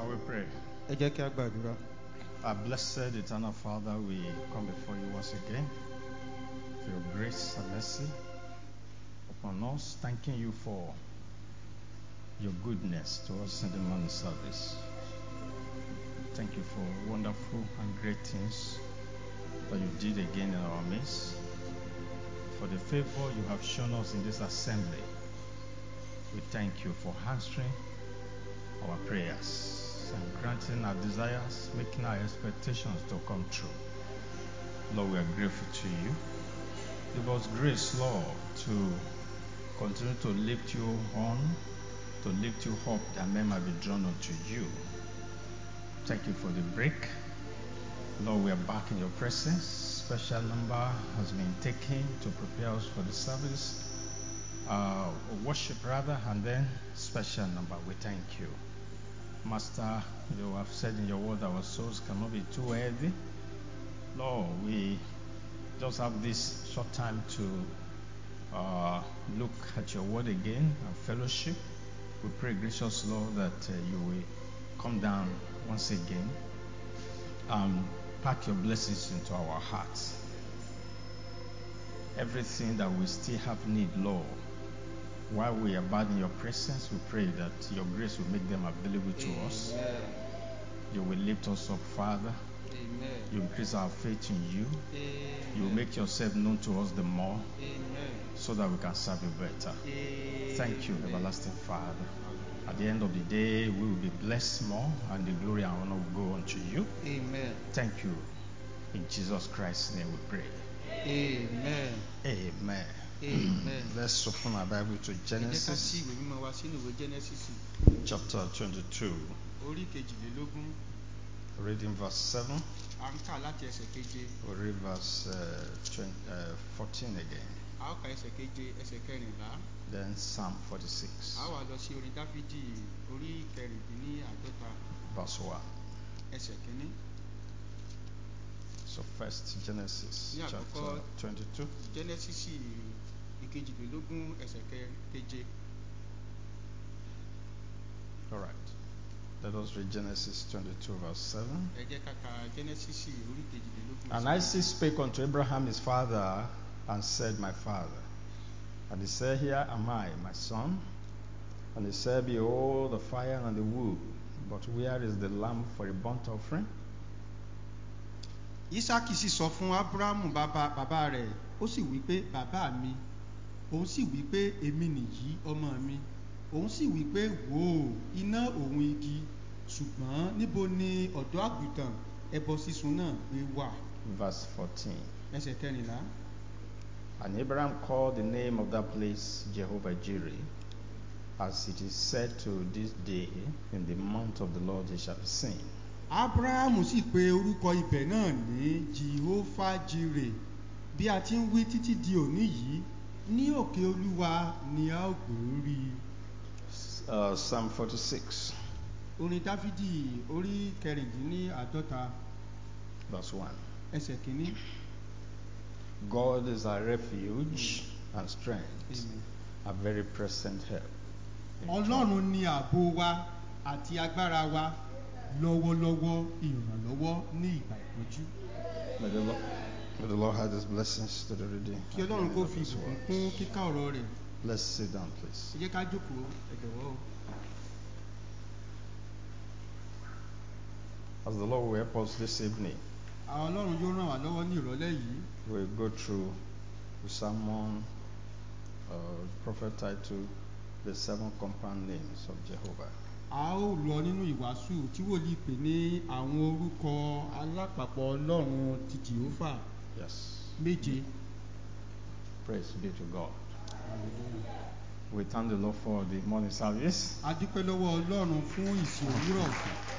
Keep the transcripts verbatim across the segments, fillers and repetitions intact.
we pray? Ẹ jẹ́ kí a gbàdúrà. Our blessed eternal Father, we come before you once again for your grace and mercy upon us, thanking you for your goodness to us in the morning service. Thank you for wonderful and great things that you did again in our midst, for the favor you have shown us in this assembly. We thank you for answering our prayers and granting our desires, making our expectations to come true. Lord, we are grateful to you. Give us grace, Lord, to continue to lift you on, to lift you up, that men might be drawn unto you. Thank you for the break. Lord, we are back in your presence. Special number has been taken to prepare us for the service. Uh, worship rather, and then special number. We thank you. Master, you have said in your word our souls cannot be too heavy. Lord, we just have this short time to uh, look at your word again and fellowship. We pray, gracious Lord, that uh, you will come down once again and pack your blessings into our hearts. Everything that we still have need, Lord, while we abide in your presence, we pray that your grace will make them available to Amen. Us. You will lift us up, Father. Amen. You increase our faith in you. Amen. You will make yourself known to us the more, Amen. So that we can serve you better. Amen. Thank you, everlasting Father. At the end of the day, we will be blessed more, and the glory and honor will go unto you. Amen. Thank you. In Jesus Christ's name we pray. Amen. Amen. Amen. Let's open our Bible to Genesis chapter twenty-two. Reading verse seven. We'll read verse uh, twenty, uh, fourteen again. Then Psalm forty-six. Verse one. So first Genesis chapter twenty-two. Genesis. All right. Let us read Genesis twenty-two, verse seven. And Isaac spake unto Abraham his father, and said, My father. And he said, Here am I, my son. And he said, Behold, the fire and the wood, but where is the lamb for a burnt offering? Ísákì sì sọ fún Ábúráhámù bàbá bàbá rẹ̀, ó sì wí pé, Bàbá mi. Òun sì wí pé, Èmi nìyí, ọmọ mi. Òun sì wí pé, Wò ó, iná òun igi, ṣùgbọ́n níbo ni ọ̀dọ́ àgùntàn ẹbọ sísun náà gbé wà? Verse fourteen. Ẹsẹ̀ kẹrìnlá. And Abraham called the name of that place Jehovah Jireh, as it is said to this day, in the month of the Lord he shall be seen. Ábúráhámù sì pe orúkọ ibẹ̀ náà ní Jehovah Jireh, bí a ti ń wí títí di òní yìí, ní òkè Olúwa ni a ó gbé rí. Uh, Psalm forty-six. Orin Dáfídì orí kẹrìndínláàádọ́ta. Verse one. Ẹsẹ̀ kìíní. God is our refuge and strength, Amen. A very present help. Ọlọ́run ni ààbò wa àti agbára wa, lọ́wọ́lọ́wọ́ ìrànlọ́wọ́ ní ìgbà ìpọ́njú. May the Lord, may the Lord add his blessings to the reading. Kí Ọlọ́run kó fi ìbùkún kún kíkà ọ̀rọ̀ rẹ̀. Let's sit down, please. Ẹ jẹ́ ká jókòó, ẹ jọ̀wọ́. As the Lord will help us this evening, àwọn Ọlọ́run yóò ràn wá lọ́wọ́ ní ìrọ̀lẹ́ yìí. We'll go through the sermon, uh, prophet titled The Seven Compound Names of Jehovah. A ó lọ nínú ìwàásù tí wòlíì pè ní àwọn orúkọ alápapọ̀ Ọlọ́run ti Jehovah. Yes. Méje. Praise be to God. Hallelujah. We thank the Lord for the morning service. A dúpẹ́ lọ́wọ́ Ọlọ́run fún ìsìn òwúrọ̀.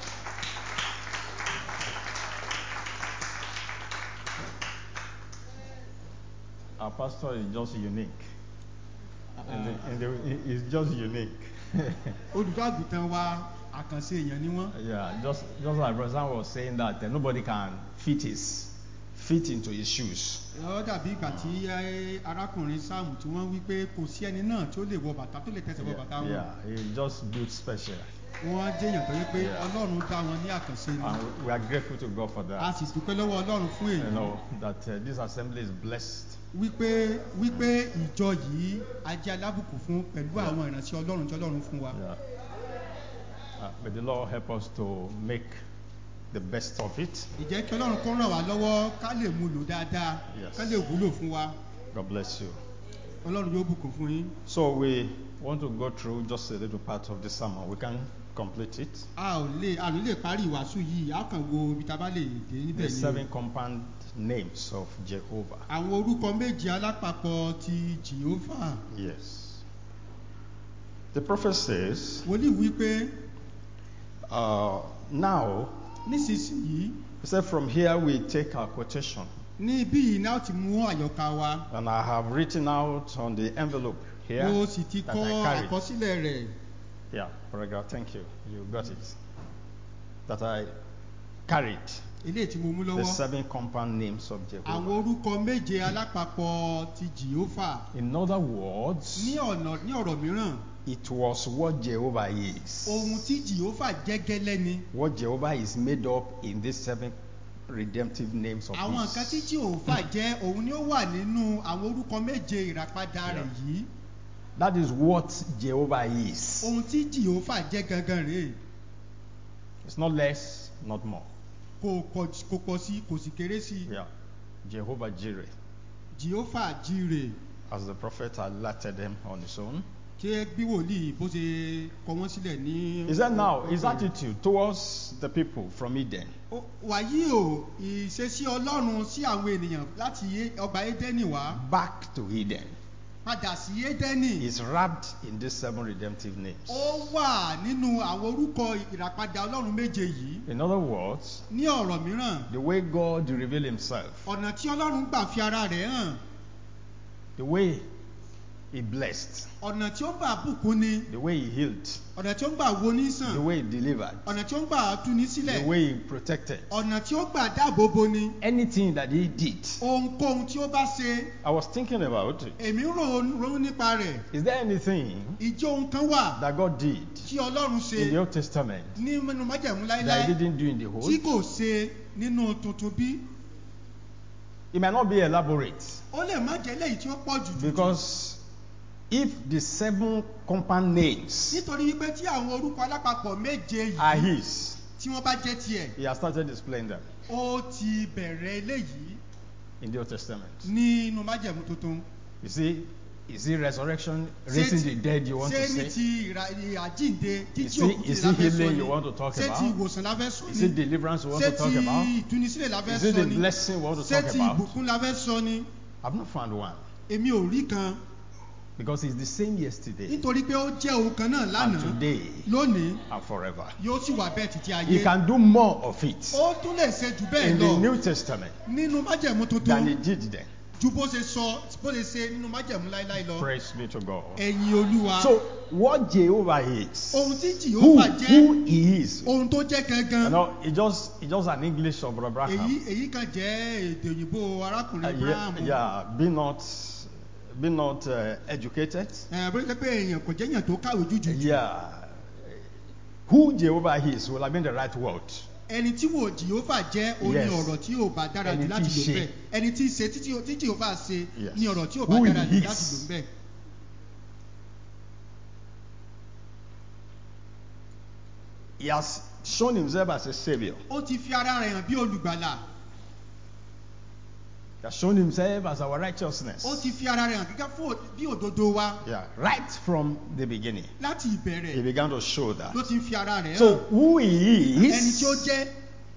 Our pastor is just unique. Uh, in the, in the, he's just unique. Olùdó-àgùntàn wa àkànṣe èèyàn ni wọ́n. Yeah, just just like Brother Sam was saying that uh, nobody can fit his fit into his shoes. Ó dàbí ìgbà tí arákùnrin Sáàmù tí wọ́n wí pé kò sí ẹni náà tí ó lè wọ bàtà tó lè tẹsẹ̀ wọ bàtà wọn. Yeah, he just built special. wọ́n jẹ́yàn tó yẹ pé Yeah. ọlọ́run dá wọn ní àkànṣe ni. And we are grateful to God for a that. sì dúpẹ́ lọ́wọ́ ọlọ́run fún èyí. You know, that uh, this assembly is blessed. wípé wípé ìjọ yìí ajé alábùkún fún pẹ̀lú Yeah. àwọn ìránṣẹ́ ọlọ́run tí ọlọ́run fún wa. Yeah. Uh, may the Lord help us to make the best of it. ìjẹ́ kí ọlọ́run kó ràn wá lọ́wọ́ ká lè mú lò dáadáa Yes. ká lè wúlò fún wa. God bless you. ọlọ́run yóò bùkún fún yín. So we want to go through just a little part of the sermon. We can complete it. a ò lè a ò lè parí ìwàásù yìí a kàn wo ibi tá a bá lè dé níbẹ̀ The ni. seven compound names of Jehovah. àwọn orúkọ méje alápapọ̀ ti Jèhófà. Yes. The prophet says, wòlíì wípé uh, now, nísinsìnyí he said, from here we take our quotation. ní ibí yìí náà ti mú àyọkà wa. And I have written out on the envelope here mo sì ti that kọ I carried. àkọsílẹ̀ rẹ̀. Yeah, paragraph, thank you. You got it. That I carried eléyìí tí mo mú the lọ́wọ́. seven compound names of Jehovah. àwọn orúkọ méje alápapọ̀ ti Jèhófà. In other words, ní ọ̀nà ní ọ̀rọ̀ mìíràn it was what Jehovah is. ohun tí Jèhófà jẹ́ gẹ́lẹ́ ni. What Jehovah is made up in these seven redemptive names of àwọn nǹkan tí his. Jèhófà jẹ́ òun ni ó wà nínú àwọn orúkọ méje ìràpadà rẹ̀ yìí. That is what Jehovah is. ohun tí Jèhófà jẹ́ gangan rèé. It's not less, not more. kò pọ̀ kò pọ̀ sí kò sì kéré sí. Yeah. Jehovah Jireh, Jèhófà Jírè as the prophet alerted them on his own. ṣé bí wòlíì bó ṣe kọ wọ́n sílẹ̀ ní. He said now, his attitude towards the people from Eden Ó- wàyí o ìṣesí Ọlọ́run sí àwọn ènìyàn láti É- ọgbà Édẹ́nì wá back to Eden padà sí Édẹ́nì. is wrapped in these seven redemptive names. ó wà nínú àwọn orúkọ ìràpadà Ọlọ́run méje yìí. In other words, ní ọ̀rọ̀ mìíràn the way God revealed himself, ọ̀nà tí Ọlọ́run gbà fi ara rẹ̀ hàn, the way he blessed, ọ̀nà tí ó gbà bùkún ni, the way he healed, ọ̀nà tí ó gbà wo ní the sàn, way he delivered, ọ̀nà tí ó gbà tú ní the sílẹ̀, way he protected, ọ̀nà tí ó gbà dáàbò bo ni, anything that he did. ohunkóhun tí ó bá ṣe. I was thinking about it. èmi ń ronú ronú nípa rẹ̀. Is there anything ìjọ ohun kan wà that God did tí Ọlọ́run ṣe in the Old Testament ní nínú májẹ̀mú that he láíláí didn't do in the tí Old? kò ṣe nínú tuntun bí? It might not be elaborate, ó lè má jẹ́ léyìí tí ó pọ̀ jù jù. because if the seven compound names nítorí wípé tí àwọn orúkọ alápapọ̀ méje are yìí his, tí wọ́n bá jẹ́ tiẹ̀, he has started displaying them ó ti bẹ̀rẹ̀ eléyìí in the Old Testament. nínú májẹ̀mú tuntun. You see, is it resurrection, Ṣé raising ti- the dead you want to ṣé ní say? ti ìrà- àjíǹde Is jíjí it- òkú is tí la it fẹ́ sọ healing ni? you want to talk ṣé ti about? ìwòsàn la fẹ́ sọ Is it ni? deliverance you want ṣé to talk ti about? ìtúnisílẹ̀ la fẹ́ Is it sọ the ni? blessing we want to ṣé talk ti about? ìbùkún la fẹ́ sọ ni? I've not found one, èmi ò rí kan because it's the same yesterday nítorí pé ó jẹ́ ohun kan náà and lánàá today lónìí and forever. yóò sì wà bẹ́ẹ̀ títí ayé. He can do more of it ó tún lè ṣe jù bẹ́ẹ̀ in the lọ New Testament nínú májẹ̀mú than he tuntun did then. ju bó ṣe sọ bó ṣe ṣe nínú májẹ̀mú láíláí lọ. Praise be to God. ẹ̀yin Olúwa. So, what Jehovah is, ohun tí who, Jèhófà jẹ́, who he is, ohun tó jẹ́ you gangan. know, it just, it just an English of Abraham. èyí èyí kan jẹ́ èdè òyìnbó Uh, arákùnrin yeah, Abraham. yeah, be not, be not uh, educated. ẹ bó ṣe pé èèyàn kò jẹ́ èèyàn tó kàwé jújù. Yeah, who Jehovah is will have been the right word. ẹni tí wò Jèhófà jẹ́ ó ní Yes. ọ̀rọ̀ tí ò bá dára Ẹni jù láti tí lò ṣe. bẹ́ẹ̀. ẹni tí ṣe tí tí Jèhófà ṣe Yes. ní ọ̀rọ̀ tí ò bá Who dára he jù láti is. lò bẹ́ẹ̀. He has shown himself as a savior. ó ti fi ara rẹ̀ hàn bí olùgbàlà. He has shown himself as our righteousness. ó ti fi ara rẹ̀ hàn gẹ́gẹ́ fún bí òdodo wa. Yeah, right from the beginning, láti he ìbẹ̀rẹ̀ began to show that. ló ti ń fi ara rẹ̀ So, hàn. who he ẹni tí ó is jẹ́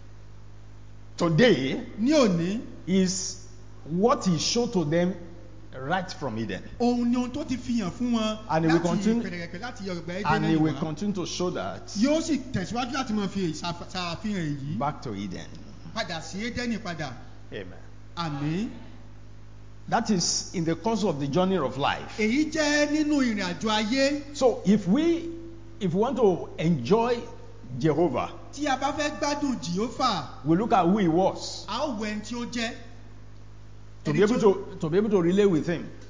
today ní òní is what he showed to them right from Eden. òun ni ohun tó ti fi hàn fún wọn And he will láti continue- pẹ̀rẹ̀pẹ̀ láti ọgbà And he Édẹ́nì will wá. continue to show that yóò sì tẹ̀síwájú láti máa fi ìṣàf- ṣàfihàn èyí back to Eden. padà sí Édẹ́nì padà. Amen. àmín. That is in the course of the journey of life. èyí jẹ́ nínú ìrìn àjò ayé. So if we if we want to enjoy Jehovah, tí a bá fẹ́ gbádùn Jèhófà we look at who he was a ó wo ẹni tí ó jẹ́. to Ẹni be able tí ó- to to be able to relate with him.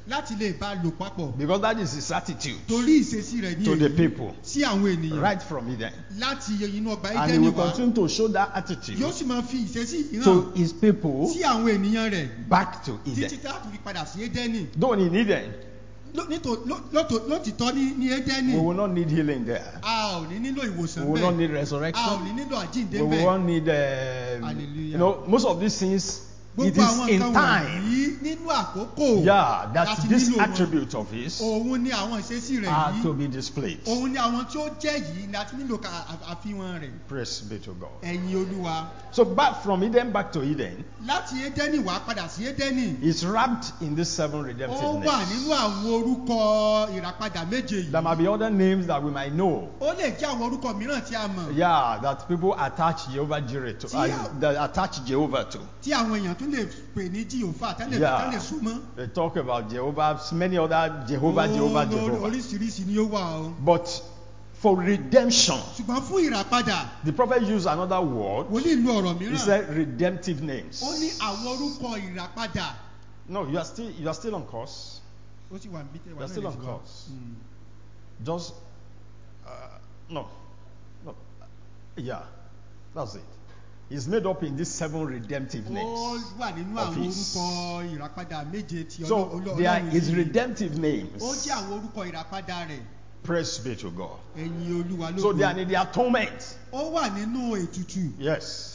láti lè bá lò papọ̀. Because that is his attitude Torí ìṣesí rẹ̀ ní to the èyí people sí àwọn ènìyàn right from Eden. láti inú ọgbà And he Édẹ́nì will wá. continue to show that attitude Yóò sì máa fi ìṣesí yìí to hàn his people sí àwọn ènìyàn rẹ̀ back to títí Eden. tá a tún fi padà sí Édẹ́nì. Though in Eden, Ló- nítò- ló- lótò- Lótìtọ́ ní ní Édẹ́nì we will not need healing there. a ò ní nílò We ìwòsàn will not bẹ́ẹ̀, need a ò resurrection. ní nílò àjíǹde We will bẹ́ẹ̀. not need, um, Hallelujah. you know, most of these things, it Gbogbo is àwọn in nǹkan time. wọ̀nyí nínú àkókò Yeah, that láti this nílò wọn. attribute of his Òun ni àwọn ìṣesí rẹ̀ are yìí. to be displayed. Òun ni àwọn tí ó jẹ́ yìí ni a ti nílò ká à- àfihàn rẹ̀. Praise be to God. Ẹ̀yin Olúwa. So back from Eden back to Eden, Láti Édẹ́nì wá padà sí Édẹ́nì. is wrapped in these seven Ó redemptive wà nínú names. àwọn orúkọ ìràpadà méje There yìí. might be other names that we might know. Ó lè jẹ́ àwọn orúkọ mìíràn tí a mọ̀. Yeah, that people attach Jehovah Jireh to, uh, Yeah. that attach Jehovah to. Tí àwọn èèyàn tún lè pè ní Jèhófà tẹ́lẹ̀ Yeah. tẹ́lẹ̀ súnmọ́. They talk about Jehovah, many other Jehovah, Jehovah, Ó- Jehovah. Oríṣiríṣi ni ó wà o. But for redemption, Ṣùgbọ́n fún ìràpadà, the prophet used another word. wòlíì lu ọ̀rọ̀ He mìíràn. said redemptive names. Ó ní àwọn orúkọ ìràpadà. No, you are still you are still on course. Ó sì wà níbi tẹ́ wà You're still náà on lè ti wá. course. Mm. Just uh, no, no, yeah, that's it. It's made up in these seven redemptive Ó names. wà nínú of àwọn his. orúkọ ìràpadà méje tí So Ọlọ́- they are Ọlọ́run his yìí. redemptive Ó names. jẹ́ àwọn orúkọ ìràpadà rẹ̀. Praise be to God. Ẹ̀yin Olúwa So lógo. they are in the atonement. Ó wà nínú ètùtù. Yes.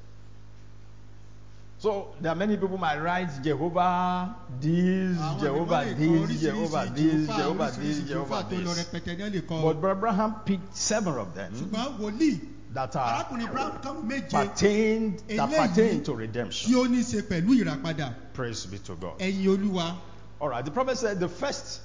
So there are many people might write Jehovah this, Àwọn Jehovah mìíràn lè kọ this, oríṣiríṣi Jehovah this, Jèhófà, Jehovah oríṣiríṣi this, Jèhófà Jehovah tó lọ this. rẹpẹtẹ náà lè kọ. But Brother Abraham picked seven of them Ṣùgbọ́n wòlíì that are arákùnrin Brown kan méje pertained that Eléyìí pertain to tí redemption. ó ní í ṣe pẹ̀lú ìràpadà. Praise be to God. Ẹ̀yin Olúwa. All right. The prophet said the first,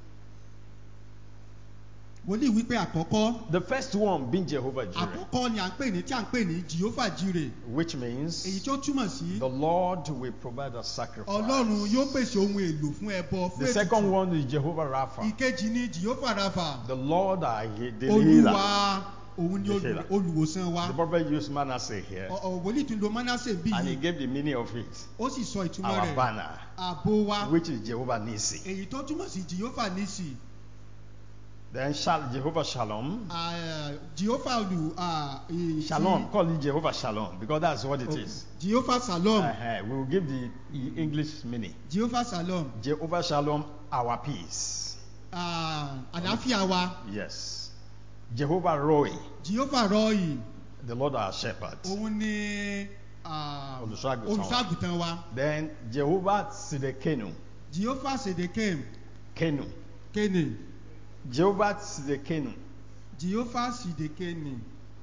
Wòlíì wípé àkọ́kọ́ the first one being Jehovah Jireh, àkọ́kọ́ ni à ń pè ní tí à ń pè ní Jèhófà Jírè. which Èyí means tí ó túmọ̀ sí the Lord will provide a sacrifice. Ọlọ́run yóò pèsè ohun èlò fún ẹbọ fún The second ètùtù. one is Jehovah Rapha, Ìkejì ni Jèhófà Ráfà. the Lord our he- the Olúwa healer. òun ni The olù- healer. olùwòsàn wa. The prophet used Manasseh here, Ọ̀- ọ̀, Wòlíì tún lo Mánásè bí and he yìí. gave the meaning of it. Ó sì sọ ìtumọ̀ Our rẹ̀. banner, Ààbò wa. which is Jehovah Nissi. Èyí tó túmọ̀ sí Jèhófà Nísì. Then Shal- Jehovah Shalom. Ah, Jèhófà olù. ah, eh, Shalom, ti- call it Jehovah Shalom because that's what it oh, is. Jèhófà Salom. Uh-huh. We will give the E- English meaning. Jèhófà Salom. Jehovah Shalom, our peace. Ah, Àlàáfíà wa. Yes. Jehovah Roy, Jèhófà Rọ́ọ̀yì. the Lord our shepherd. Òun ni ah, Olùṣọ́-àgùntàn wa. olùṣọ́àgùtàn wa. Then Jehovah Sidekenu, Jèhófà Sèdèkèm. Kenu. Kéne. Jehovah Sidekenu. Jèhófà Sìdèkéni.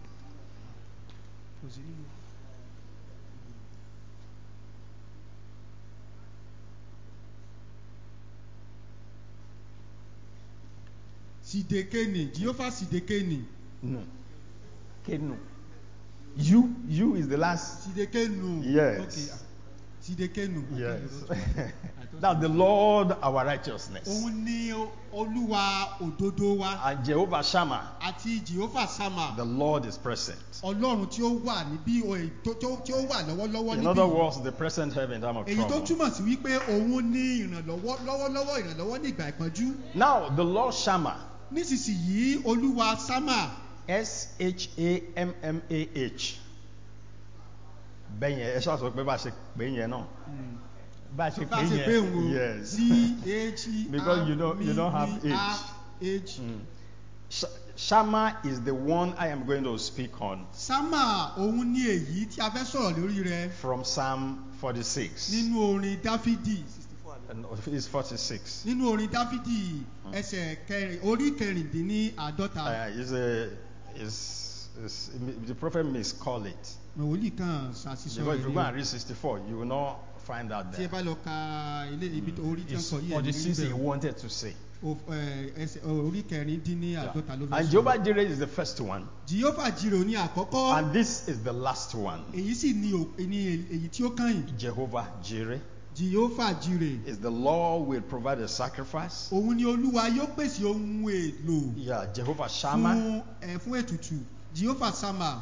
Sìdèkéni. Jèhófà Sìdèkéni. No. Kenu. You, you is the last. Sìdèkénu. Yes. Okay. Sìdèkénu. Yes. That's the Lord our righteousness. Òun ni Olúwa òdodo wa. And Jehovah Shammah, Àti Jèhófà Sámà. the Lord is present. Ọlọ́run tí ó wà níbí o- tó- tó- tí ó wà lọ́wọ́lọ́wọ́ In níbí. other words, the present help in time of Èyí tó trouble. túmọ̀ sí wípé òun ní ìrànlọ́wọ́ lọ́wọ́lọ́wọ́ ìrànlọ́wọ́ ní ìgbà ìpọ́njú. Now, the Lord Shammah, Nísinsìnyí Olúwa Sámà. S H A M M A H. Bẹ́yẹn, ẹ ṣáà sọ pé bá a ṣe pè é yẹn náà. Bá a ṣe Bá pè a é ṣe pé òun yẹn. Yes. C H E Because you don't- you don't have H. H. Sh- Shammah is the one I am going to speak on Sámà òun ní èyí tí a fẹ́ sọ̀rọ̀ lórí rẹ̀ from Psalm forty-six. nínú orin Dáfídì. And it's forty-six. Nínú orin Dáfídì ẹsẹ̀ kẹrin orí kẹrìndínláàádọ́ta. Uh, it's a, it's, it's, the prophet miscall it. Wòlíì kan ṣàṣìṣọ Because if you go and rẹ̀ read sixty-four, you will not find that tí ẹ there. bá lọ ka ilé ibi tó orí tí wọ́n It's kọ yìí ẹ̀ ní forty-six he ibẹ̀ wanted to say. o- ẹ, ẹsẹ̀ orí kẹrìndínláàádọ́ta ló fẹ́ And sọ. Jehovah Jireh is the first one. Jèhófà Jírè ní àkọ́kọ́. And this is the last one. Èyí sì ni ò- ní èyí tí ó kàn. Jehovah Jireh Jèhófà Jírè. is the Lord will provide a sacrifice. Òun ni Olúwa yóò pèsè ohun èlò Yeah, Jehovah Shammah. fún ẹ fún ètùtù. Jèhófà Sámà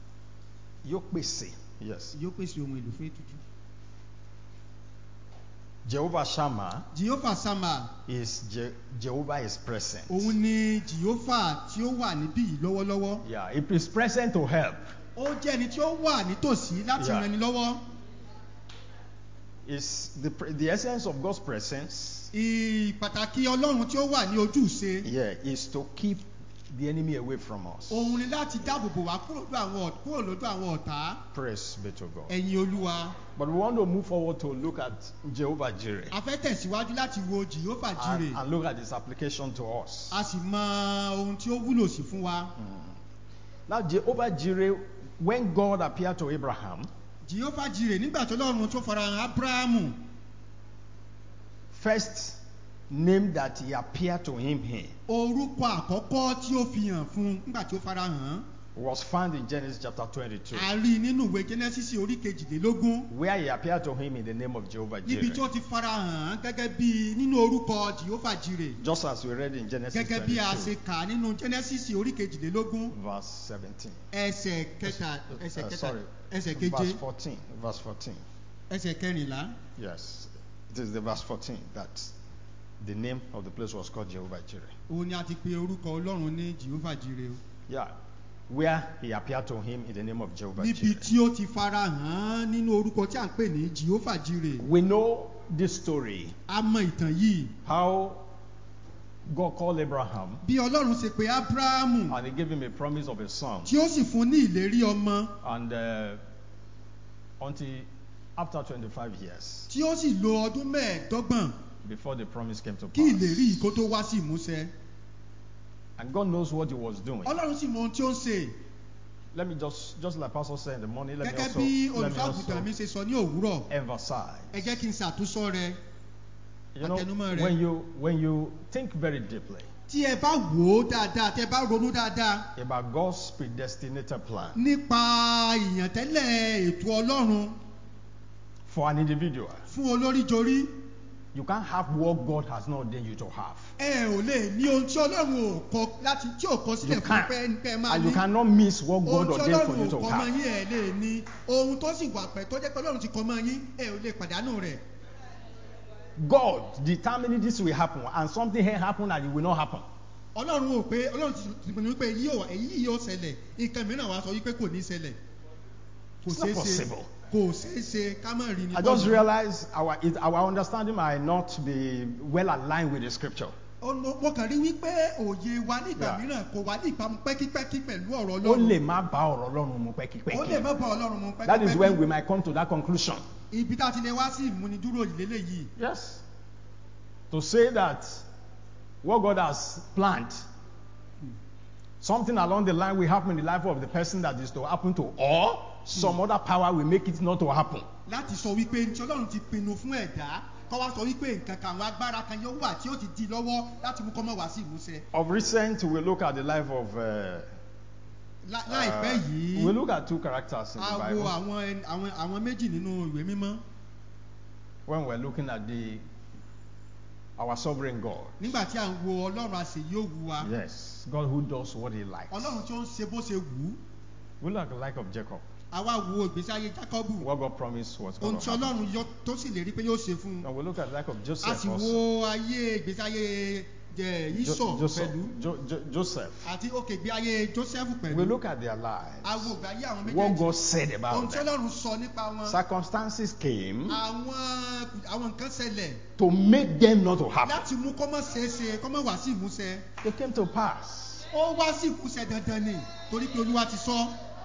Yóò pèsè. Yes. yóò pèsè ohun èlò fún ètùtù. Jehovah Shammah Jehovah Sama is Je- Jehovah is present. òun ni Jehovah tí ó wà níbí yìí lọ́wọ́lọ́wọ́. Yeah, if he's present to help, Ó jẹ́ ẹni tí ó wà nítòsí láti Yeah. ran ni lọ́wọ́. is the pre- the essence of God's presence. Ìpàtàkì Ọlọ́run tí ó wà ní ojúṣe. Yeah, is to keep the enemy away from us. Òun ni láti dáàbòbò wá kúrò lọ́dọ̀ àwọn ọ̀- kúrò lọ́dọ̀ àwọn ọ̀tá. Praise be to God. Ẹ̀yin Olúwa. But we want to move forward to look at Jehovah Jireh A fẹ́ tẹ̀síwájú láti wo Jehovah Jireh. and, and look at his application to us. A sì mọ ohun tí ó wúlò sí fún wa. Now, Jehovah Jireh, when God appeared to Abraham, Jehovah Jireh nígbà tí Ọlọ́run tó farahàn Ábúráhámù. first name that he appeared to him here Orúkọ àkọ́kọ́ tí ó fi hàn fún un nígbà tí ó farahàn. was found in Genesis chapter twenty-two, A rí i nínú ìwé Genesis orí kejìlélógún. where he appeared to him in the name of Jehovah Níbi tí ó Jireh, ti farahàn gẹ́gẹ́ bí nínú orúkọ Jehovah Jireh. just as we read in Genesis Gẹ́gẹ́ bí a ṣe twenty-two, kà nínú Genesis orí kejìlélógún. verse seventeen. Ẹsẹ̀ kẹta ẹsẹ̀ Uh, kẹta sorry, ẹsẹ̀ verse keje fourteen. Verse fourteen. ẹsẹ̀ kẹrìnlá. Yes, it is the verse fourteen that the name of the place was called Jehovah Jireh. Òun ni a ti pe orúkọ Ọlọ́run ní Jehovah Jireh. Yeah, where he appeared to him in the name of Jehovah Níbi Jireh. tí ó ti farahàn nínú orúkọ tí a ń pè ní Jehovah Jireh. We know this story, A mọ ìtàn yìí. how God called Abraham Bí Ọlọ́run ṣe pe Ábúráhámù and he gave him a promise of a son. tí ó sì fún ní ìlérí ọmọ And uh, until after twenty-five years, tí ó sì lo ọdún mẹ́ẹ̀ẹ́dọ́gbọ̀n before the promise came to kí ìlérí yìí pass. kó tó wá sí ìmúṣẹ. And God knows what he was doing. Ọlọ́run sì mọ ohun tí ó ń ṣe. Let me just, just like Pastor said in the morning, let me Gẹ́gẹ́ also, bí let me olùṣọ́àgùtàn mi also ṣe sọ ní òwúrọ̀. Ẹ emphasize. jẹ́ kí n ṣàtúnṣọ rẹ̀. You know, Àtẹnumọ́ rẹ̀. when you, when you think very deeply Tí ẹ bá wò ó dáadáa, tí ẹ bá ronú dáadáa about God's predestinated plan nípa ìyàntẹ́lẹ̀ ètò Ọlọ́run for an individual, fún olóríjorí, you can't have what God has not ordained you to have. ẹ ò lè ní ohun tí Ọlọ́run ò kọ láti tí ò kọ sílẹ̀ You fún can't. pé pé máa And ní. you cannot miss what Ohun God tí ordained for Ọlọ́run you ò to kọ mọ́ have. yín ẹ lè ní. Ohun tó sì wà pẹ̀ tó jẹ́ pé Ọlọ́run ti kọ mọ́ yín ẹ ò lè pàdánù rẹ̀. God determined this will happen, and something had happened and it will not happen. Ọlọ́run ò pé Ọlọ́run ti pinnu wípé èyí yóò èyí yóò ṣẹlẹ̀ nǹkan mìíràn wá sọ wípé kò ní ṣẹlẹ̀. Kò It's not ṣeé ṣe possible. kò ṣeé ṣe ká má rí ní I just bọ́ọ̀lù. realized our, it, our understanding might not be well aligned with the scripture. Ọ̀nà- Mo kàn rí wípé òye wa nígbà Yeah. mìíràn kò wá ní ìbámu pẹ́kípẹ́kí pẹ̀lú ọ̀rọ̀ Ó Ọlọ́run. lè má bá ọ̀rọ̀ Ọlọ́run mu Ó lè pẹ́kípẹ́kí. má bá Ọlọ́run mu That is when we pẹ́kípẹ́kí. might come to that conclusion. Ibi tá a ti lè wá sí ìmúnidúró ìlélẹ̀ yìí. Yes. To say that what God has planned, something along the line will happen in the life of the person that is to happen to, or some other power will make it not to happen. Láti sọ wípé ní tí Ọlọ́run ti pinnu fún ẹ̀dá kọ́ wá sọ wípé nǹkan kan àwọn agbára kan yóò wà tí ó ti di lọ́wọ́ láti mú kọ́ mọ́ wá sí ìmúṣẹ. Of recent, we look at the life of. Uh, Lá- Láìpẹ́ uh, yìí. we look at two characters in the A wo Bible. àwọn ẹn- àwọn àwọn méjì nínú ìwé mímọ́ When we're looking at the our sovereign God. nígbà tí à ń wo Ọlọ́run àṣeyí òwú wa. Yes, God who does what He likes. Ọlọ́run tí ó ń ṣe bó ṣe wù ú. We look at the life of Jacob. Àwa wo ìgbésí ayé Jákọ́bù. What God promised was Ohun going tí to happen. Ọlọ́run yọ tó sì lè rí pé yóò ṣe fún un. And we look at the life of A Joseph sì also. wo ayé ìgbésí ayé jẹ Jo- Ísọ̀ Joseph, pẹ̀lú Jo- Jo- Joseph. àti òkè ìgbé ayé Joseph We pẹ̀lú. look at their A wo lives. ìgbé ayé àwọn What méjèèjì. God said Ohun about tí them. Ọlọ́run sọ nípa wọn. Circumstances came Àwọn àwọn nǹkan ṣẹlẹ̀ to make them not to happen. láti mú kọ́ mọ́ ṣeé ṣe kọ́ mọ́ wá sí ìmúṣẹ. They came to pass. Ó wá sí ìmúṣẹ dandan ni torí pé Olúwa ti sọ.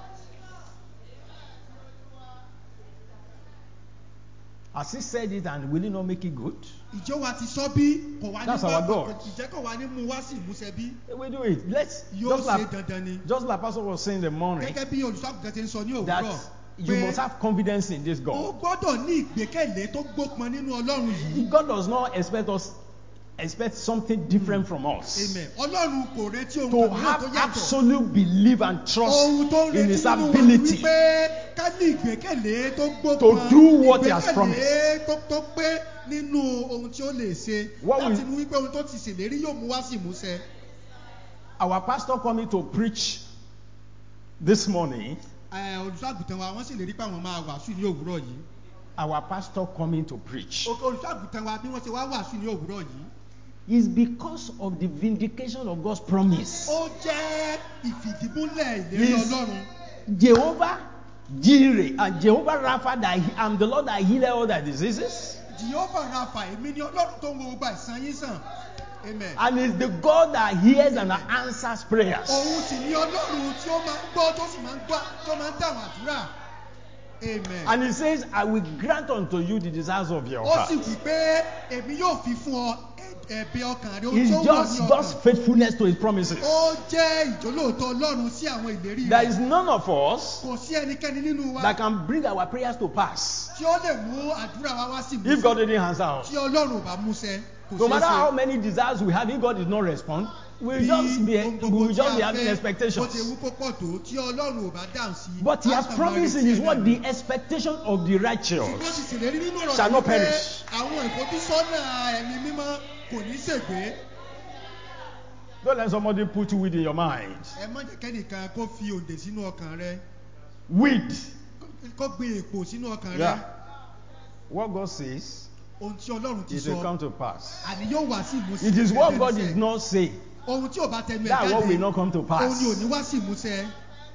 Has He said it and will He not make it good? Ìjọ wa ti sọ bí kò wá ní That's our God. ìjẹ́ kò wá ní mú wá sí ìmúṣẹ bí. We do it. Let's Yóò just ṣe like, dandan ni. just like Pastor was saying in the morning, Gẹ́gẹ́ bí olùṣọ́àgùtàn ti ń sọ ní that òwúrọ̀. you pé must have confidence in this ó God. gbọ́dọ̀ ní ìgbẹ́kẹ̀lé tó gbópọn nínú Ọlọ́run yìí. God does not expect us expect something different from us. Amen. Ọlọ́run kò retí ohun To kan mìíràn have tó yàtọ̀. absolute belief and trust Ohun tó ń in retí His nínú wa ni ability wípé ká ní ìgbẹ́kẹ̀lé tó gbópọn. to do what He has promised. Ìgbẹ́kẹ̀lé tó tó pé nínú ohun tí ó lè ṣe. What Láti we- mú wípé ohun tó ti ṣèlérí yóò mú wá sí ìmúṣẹ. Our pastor coming to preach this morning, Ẹ, olùṣọ́àgùtàn wa wọ́n sì lè rí pé àwọn máa wàásù ní òwúrọ̀ yìí. our pastor coming to preach olùṣọ́àgùntàn wa bí wọ́n ṣe wá wàásù ní òwúrọ̀ yìí. is because of the vindication of God's promise. ó jẹ́ ìfìdímúlẹ̀ ìlérí Yes. Ọlọ́run. Jehovah Jireh and Jehovah Rapha, that he, I'm the Lord that healed all thy diseases. Jehovah Rapha, èmi ni Ọlọ́run tó ń wo gbogbo àìsàn yín sàn. Amen. And it's the God that hears and answers prayers. Òun sì ni Ọlọ́run tí ó máa ń gbọ́ tó sì máa ń gbọ́ tó máa ń dáhùn àdúrà. Amen. And he says, I will grant unto you the desires of your Ó heart. sì wí pé èmi yóò fi fún ọ ẹ̀bẹ̀ ọkàn rẹ ohun It's tó wà ní just God's ọkàn. faithfulness to his promises. Ó jẹ́ ìjólóòtọ́ Ọlọ́run sí àwọn ìlérí There rẹ̀. is none of us Kò sí ẹnikẹ́ni nínú wa that can bring our prayers to pass tí ó lè mú àdúrà wa wá sí if God ìmúṣẹ. didn't answer us. Tí Ọlọ́run ò bá múṣẹ, kò No ṣeé matter ṣe. how many desires we have, if God did not respond, we'll Bí just be, ohun gbogbo we'll tí just a be having fẹ́, bó ti expectations. wù kó pọ̀ tó, tí Ọlọ́run ò bá dáhùn sí, But he á has kàn máa promised in retí his word, ẹlẹ́nu. the expectation of the Ṣùgbọ́n righteous sì ṣèlérí nínú ọ̀rọ̀ shall yìí not pé perish. àwọn ìfojúsọ́nà ẹ̀mí mímọ́ kò ní ṣègbé. Don't let somebody put weed in your mind. Ẹ má jẹ́ kẹ́nìkan kó fi òǹdè sínú ọkàn rẹ, Weed. kó gbin èpò sínú ọkàn rẹ. Yeah. What God says, Ohun tí Ọlọ́run ti it will sọ, come to pass. àní yóò wá sí ìmúṣẹ. It is what Ẹ̀bẹ̀ God níṣẹ́. did not say. Ohun tí ò bá tẹnu ẹ̀ That's what will jáde, not come to òun pass. ni ò ní wá sí ìmúṣẹ.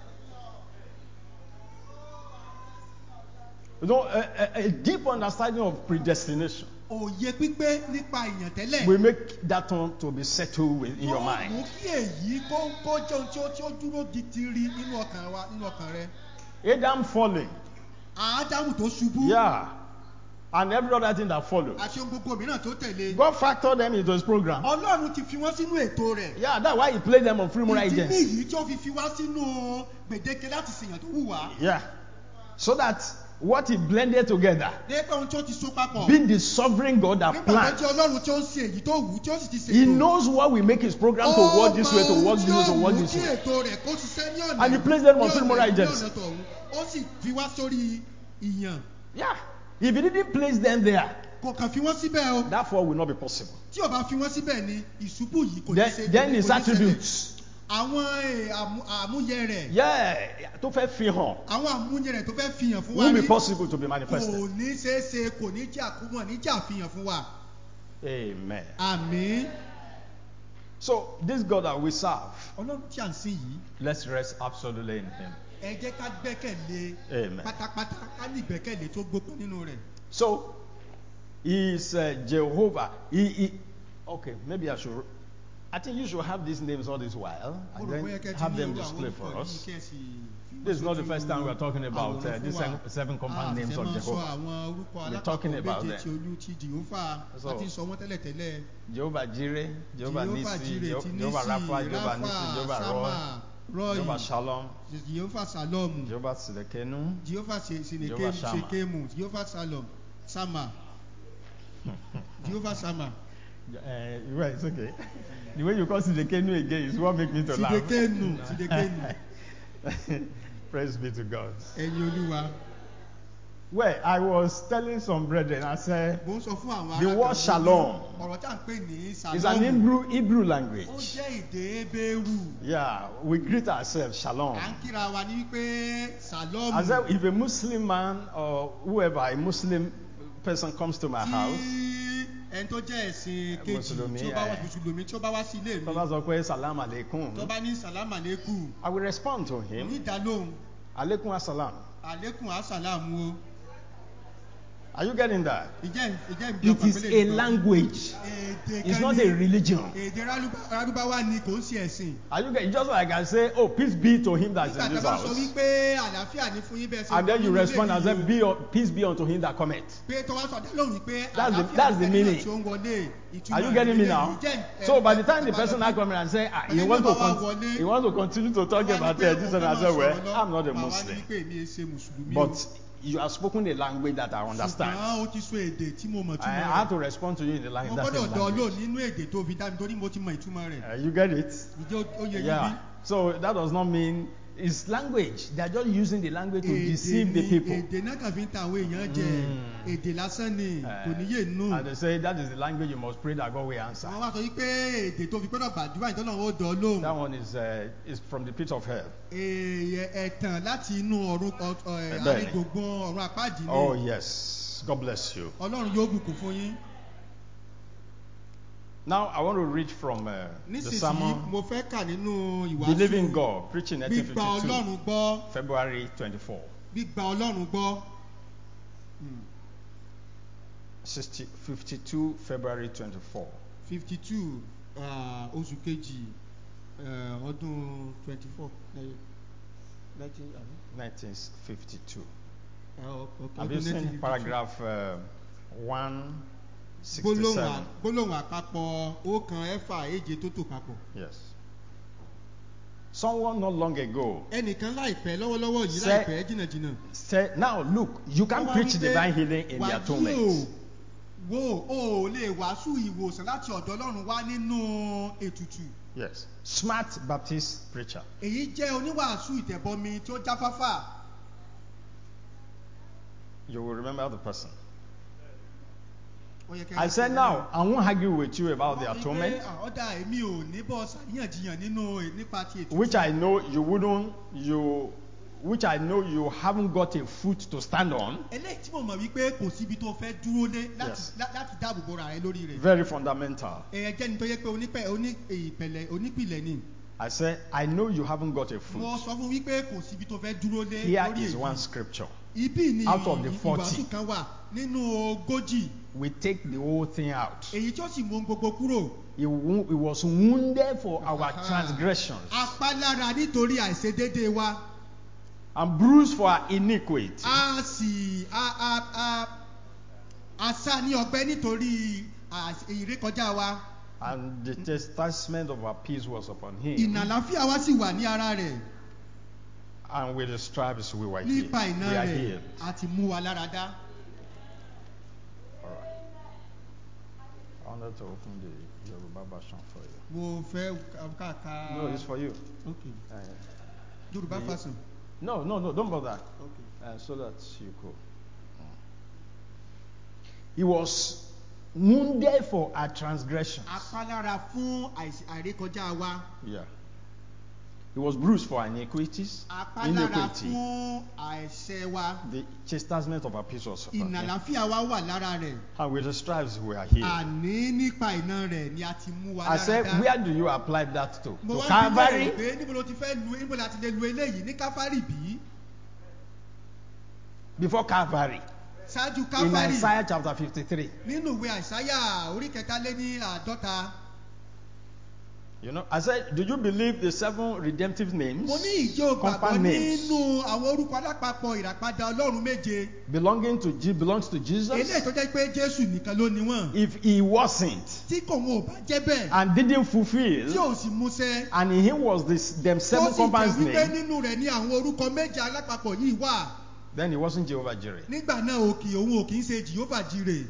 You know, a, a, a deep understanding of predestination Òye pípé nípa ìyàn tẹ́lẹ̀. will make that one to be settled with- in your Yóò mú mind. kí èyí kó kó jẹ́ ohun tí ó tí ó dúró gidiri nínú ọkàn wa nínú ọkàn rẹ. Adam falling, Ádámù tó ṣubú. yeah, and every other thing that followed. Àti ohun gbogbo mìíràn tó tẹ̀lé. God factored them into his program. Ọlọ́run ti fi wọ́n sínú ètò rẹ̀. Yeah, that's why he played them on free moral Ìdí agents. nìyí tí ó fi fi wá sínú gbèdéke láti ṣèyàn tó wù wá. Yeah, so that what he blended together, Nípa ohun tí ó ti so papọ̀. being the sovereign God that Nígbà tó plans, jẹ́ Ọlọ́run tí ó ń ṣe èyí tó wù ú, tí ó sì ti ṣe he ètò. knows what will make his program to work this way, to work this way, to work this Ó mọ ohun tí ó mú way. kí ètò rẹ̀ kó ṣiṣẹ́ ní ọ̀nà And he placed them on ní free ọ̀nà moral ní agents. ọ̀nà tọ̀hún. Ó sì fi wá sórí ìyàn. Yeah, if he didn't place them there, Kò kàn fi wọ́n síbẹ̀ o. that fall will not be possible. Tí ò bá fi wọ́n síbẹ̀ ni ìṣubú yìí kò ní Then, ṣe then kò his ní ṣẹlẹ̀. attributes, Àwọn eh, àmú- àmúyẹ rẹ̀, yeah, tó fẹ́ fi hàn, àwọn àmúyẹ rẹ̀ tó fẹ́ fi hàn fún wa will be rí, possible to be kò manifested. ní ṣeé ṣe, kò ní jà kú wọn ní jà fi hàn fún wa. Amen. Àmín. So this God that we serve, Ọlọ́run tí à ń sìn yìí, let's rest absolutely in Him. ẹ jẹ́ ká gbẹ́kẹ̀lé Amen. pátápátá, ká ní ìgbẹ́kẹ̀lé tó gbópọn nínú rẹ̀. So He is uh, Jehovah. He, he, okay, maybe I should. I think you should have these names all this while Mo and rò bóyá kẹ́ then ti have ní them irú àwọn displayed orúkọ for yìí us. kẹ́ ẹ sì fi wọ́n This is not the sójú first time we are talking about uh, àwòrán these fún wa. seven, seven compound names of A fẹ́ máa sọ Jehovah. àwọn orúkọ We're talking alápapọ̀ about méje them. ti olú ti Jèhófà, So, a ti sọ wọ́n tẹ́lẹ̀tẹ́lẹ̀. Jehovah Jireh, Jehovah Jehovah Nissi, Jireh, Je- ti Jehovah Nissi, Rapha, Jehovah Rapha, Nissi, Jehovah Roy, Sama, Roy, Jehovah Shalom, Jehovah Shalom, Jehovah Sidekenu, Jehovah Se- Jehovah Sinekemu, Shammah. Shekemu, Jehovah Shalom, Sama, Jehovah Sama, Uh, well, it's okay. The way you call Sidekenu again is what makes me to laugh. Sidekenu, Sidekenu, Praise be to God. ẹ̀yin Olúwa. Well, I was telling some brethren, I said, Mo ń sọ fún àwọn The ará word kan shalom pé ọ̀rọ̀ tá à ń pè ní it's an Shalom, Hebrew, Hebrew language. ó jẹ́ èdè Hébérù. Yeah, we greet ourselves, Shalom. À ń kíra wa ní wípé Shalom. I said, if a Muslim man or whoever, a Muslim person comes to my house, Tí ẹni tó jẹ́ ẹ̀sìn kejì Mùsùlùmí, tí ó bá wá eh. Mùsùlùmí tí ó bá wá sí ilé mi, tó bá sọ pé salam aleikum, tó bá ní Salam Aleikum, I will respond to ní him, ìdálóhùn, Aleikum assalam. Aleikum Asalamu o. Are you getting that? Ìjẹ́ ìjẹ́ ìbí It ọkàn is pélé a nìkan. language. Èdè It's kan not ní a religion. èdè Lárúbáwá ni kò ń ṣe ẹ̀sìn. Are you getting? Just like I say, oh, peace be to him that's Nígbà in tó this bá sọ house. wípé àlàáfíà ní fún yín bẹ́ẹ̀ ṣe And then you nínú ilé respond and mi say, o. be, peace be unto him that cometh. Pé tó wá sọ lóhùn wípé That's the- àlàáfíà that's ní the fẹ́ni náà meaning. tí ó ń wọlé. Ìtumọ̀ Are you getting me ìdílé now? yìí jẹ́, eh, So by the time the eh, person now comes and say, ah, he Pẹ̀lú wants to bàbá wa con- wọlé. he wants to continue to talk wá ní about pé uh, this and òun I fẹ́ said, máa well, sọ̀rọ̀ lọ, I'm not a màá wá ní Muslim, wípé èmi ẹ ṣe Mùsùlùmí o. but you have spoken a language that I understand. Ṣùgbọ́n ó ti sọ èdè tí mo mọ̀ I túmọ̀ I rẹ̀. have to respond to you in the Mo language. That gbọ́dọ̀ same dán lò language. nínú èdè tó fi dá mi torí mo ti mọ ìtumọ̀ rẹ̀. Uh, you get it? Ìjẹ́ ó yẹ yín bí? Yeah. So that does not mean it's language. They are just using the language to deceive the ni people. èdè náà kàn fi ń ta àwọn èèyàn jẹ. Mm. Èdè lásán ni Uh, kò níyè nù. And they say that is the language you must pray that God will answer. Wọ́n wá sọ wípé èdè tó fi gbọ́dọ̀ gbàdúrà ìtọ́nà ó dán lóhùn. That one is uh, is from the pit of hell. Èè- ẹ̀tàn láti inú ọ̀run ọ̀- ọ̀- Bẹ́ẹ̀ni. àrígbògbòn ọ̀run àpáàdì ni. Oh yes. bless. God bless you. Ọlọ́run yóò bùkún fún yín. Now I want to read from uh, the Nísinsìnyí sermon mo fẹ́ kà nínú ìwàásù Believing God, preaching nineteen gbígba fifty-two, Ọlọ́run gbọ́. February twenty-fourth, Gbígba Ọlọ́run gbọ́. sixty, fifty-two, February twenty-fourth. fifty two oṣù kejì uh, ọdún twenty four. nineteen fifty-two. Uh, okay. Have you seen paragraph uh, one Gbólóhùn sixty-seven? gbólóhùn àpapọ̀ ọ̀kan ẹ̀fà èje tó tò papọ̀. Yes. Someone not long ago Ẹnìkan láìpẹ́ lọ́wọ́lọ́wọ́ yìí Say- láìpẹ́ jìnnàjìnnà. said, now look, you can Wọ́n wá preach wípé, divine healing in the "Wàyí atonement. o, wo o ò lè wàásù ìwòsàn láti ọ̀dọ̀ Ọlọ́run wá nínú ètùtù. Yes. Smart Baptist preacher. Èyí jẹ́ oníwàásù ìtẹ̀bọmi tí ó jáfáfá. You will remember the person. Ó yẹ kẹ́ ẹ I said, rántí now, I won't argue with you about the Wọ́n wí pé, atonement, "Ah, ọ̀dà èmi ò ní bọ́ ṣàríyànjiyàn nínú nípa ti ètùtù. which I know you wouldn't, you, which I know you haven't got a foot to stand on. Eléyìí tí mo mọ̀ wípé kò síbi tó fẹ́ dúró lé láti Yes. lá- láti dáàbò bo ra rẹ lórí rẹ̀. Very fundamental. Ẹ jẹ́ ni tó yẹ pé onípẹ̀ oní ìpẹ̀lẹ̀ onípìlẹ̀ ni. I said, I know you haven't got a Mo foot. sọ fún wípé kò síbi tó fẹ́ dúró lé Here lórí is èyí. one scripture. Ibi ni Out of the forty. ìwàásù kan wà nínú ogójì. We take the whole thing out. Èyí tí ó sì mú ohun gbogbo kúrò. He, wo- he was wounded for our Aha. transgressions Apálára nítorí àìṣedéédéé wa. and bruised for our iniquity. A sì a a a a sá ní ọgbẹ́ nítorí à- ìrékọjá wa. And the chastisement of our peace was upon him. Ìnàláfíà wa sì wà ní ara rẹ̀. And with the stripes we were healed. Nípa iná We are rẹ̀ healed. a ti mú wa lára dá. All right. I wanted to open the Yoruba version for you. Mo fẹ́ kàkà. No, it's for you. Okay. Uh, Yorùbá the- fásùn. no, no, no, don't bother. Okay. Uh, so that you could. He was wounded for our transgressions. Apálára fún àìsí- àìrékọjá wa. Yeah. He was bruised for our iniquities. Apálára Iniquity. fún àìṣẹ̀ wa. The chastisement of our peace was upon him. Ìnàláfíà wa wà lára rẹ̀. And with the stripes we are healed. Àní nípa iná rẹ̀ ni a ti mú wa I lára said, dá. where do you apply that to? Mo To wá bí Calvary? léèrè pé níbo ló ti fẹ́ lu níbo la ti lè lu eléyìí ní Káfárì bí? Before Calvary. Ṣáájú In Káfárì. Isaiah chapter fifty-three. Nínú ìwé Àìsáyà orí kẹta lé ní àádọ́ta. You know, I said, do you believe the seven redemptive names? Mo ní ìjọ gbàgbọ́ Compound names nínú àwọn orúkọ alápapọ̀ ìràpadà Ọlọ́run méje. belonging to Je- belongs to Jesus? Eléyìí tó jẹ́ pé Jésù nìkan ló ní wọ́n. If he wasn't Tí kò wọn ò bá jẹ́ bẹ́ẹ̀. and didn't Tí fulfill, ò sì múṣẹ́. and in him was this them Tó seven sì jẹ́ compounds wípé name, nínú rẹ̀ ní àwọn orúkọ méje alápapọ̀ yìí wà. then he wasn't Jehovah Jireh. Nígbà náà òkè òun ò kì í ṣe Jèhófà Jírè.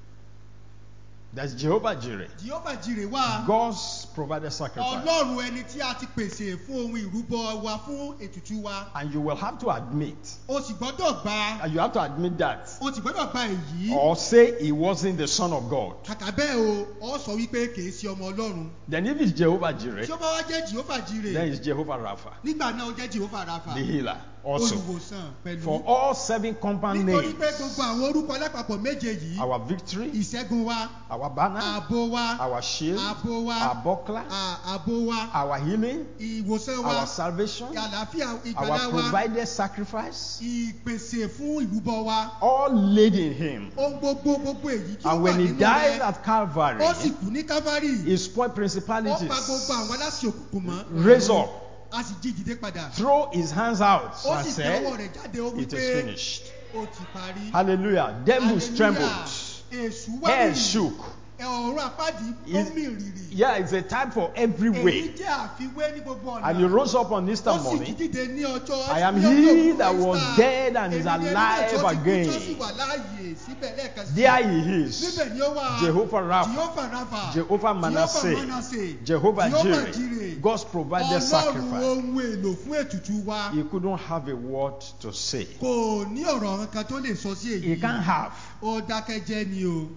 There's Jehovah Jireh. Jèhófà Jírè wà. God's provided sacrifice. Ọlọ́run ẹni tí a ti pèsè fún ohun ìrúbọ wa fún ètùtù wa. And you will have to admit, O sì gbọ́dọ̀ gba and you have to admit that, o sì gbọ́dọ̀ gba èyí. or say he wasn't the son of God. Kàkà bẹ́ẹ̀ o, ọ sọ wípé kì í ṣe ọmọ Ọlọ́run. Then if it's Jehovah Jireh, Tí ó bá wá jẹ́ Jèhófà Jírè. then it's Jehovah Rapha, Nígbà náà ó jẹ́ Jèhófà Ráfà. the healer also. Olùwòsàn pẹ̀lú. For all seven compound Nítorí names, pé gbogbo àwọn orúkọ alápapọ̀ méje yìí. our victory, Ìṣẹ́gun wa. our banner, Ààbò wa. our shield, Ààbò wa. our buckler, à- Ààbò wa. our healing, Ìwòsàn wa. our salvation, Àlàáfíà ìgbàlá our wa. provided sacrifice, Ìpèsè fún ìrúbọ wa. all laid in him. Ohun gbogbo gbogbo èyí tí ó And wà when he nínú died rẹ̀. at Calvary, Ó sì kú ní Káfárì. he spoiled Ó pa gbogbo principalities, àwọn aláṣẹ òkùnkùn mọ́. raised up, A sì jí dìde padà. throw his hands out, Ó and sì tẹ ọwọ́ said, rẹ̀ jáde ó wí it is pé finished. ó ti parí. Hallelujah. Devils Hallelujah. trembled. Èṣù wá Hell rìrì. shook. Ọ̀run àpáàdì ó Is- mì rìrì. Yeah, it's a time for every Èyí way. jẹ́ àfiwé ní gbogbo ọ̀nà. And he rose up on Easter Ó sì jí morning. dìde ní ọjọ́ I am ní ọjọ́ he òkú that was Easter. dead and is Èmi ni ẹni náà alive tí ó ti kú again. tí ó sì wà láàyè síbẹ̀ lẹ́ẹ̀kan sí. There he is. Níbẹ̀ ni ó wà. Jehovah Rapha, Jehovah Rapha. Jehovah Manasseh, Manasseh. Jehovah Jehovah Jireh. Jireh. God's provided Ọlọ́run sacrifice. ohun èlò fún ètùtù wa. He couldn't have a word to say. Kò ní ọ̀rọ̀ kan tó lè sọ sí He èyí. can't have. Ó dákẹ́jẹ́ ni o.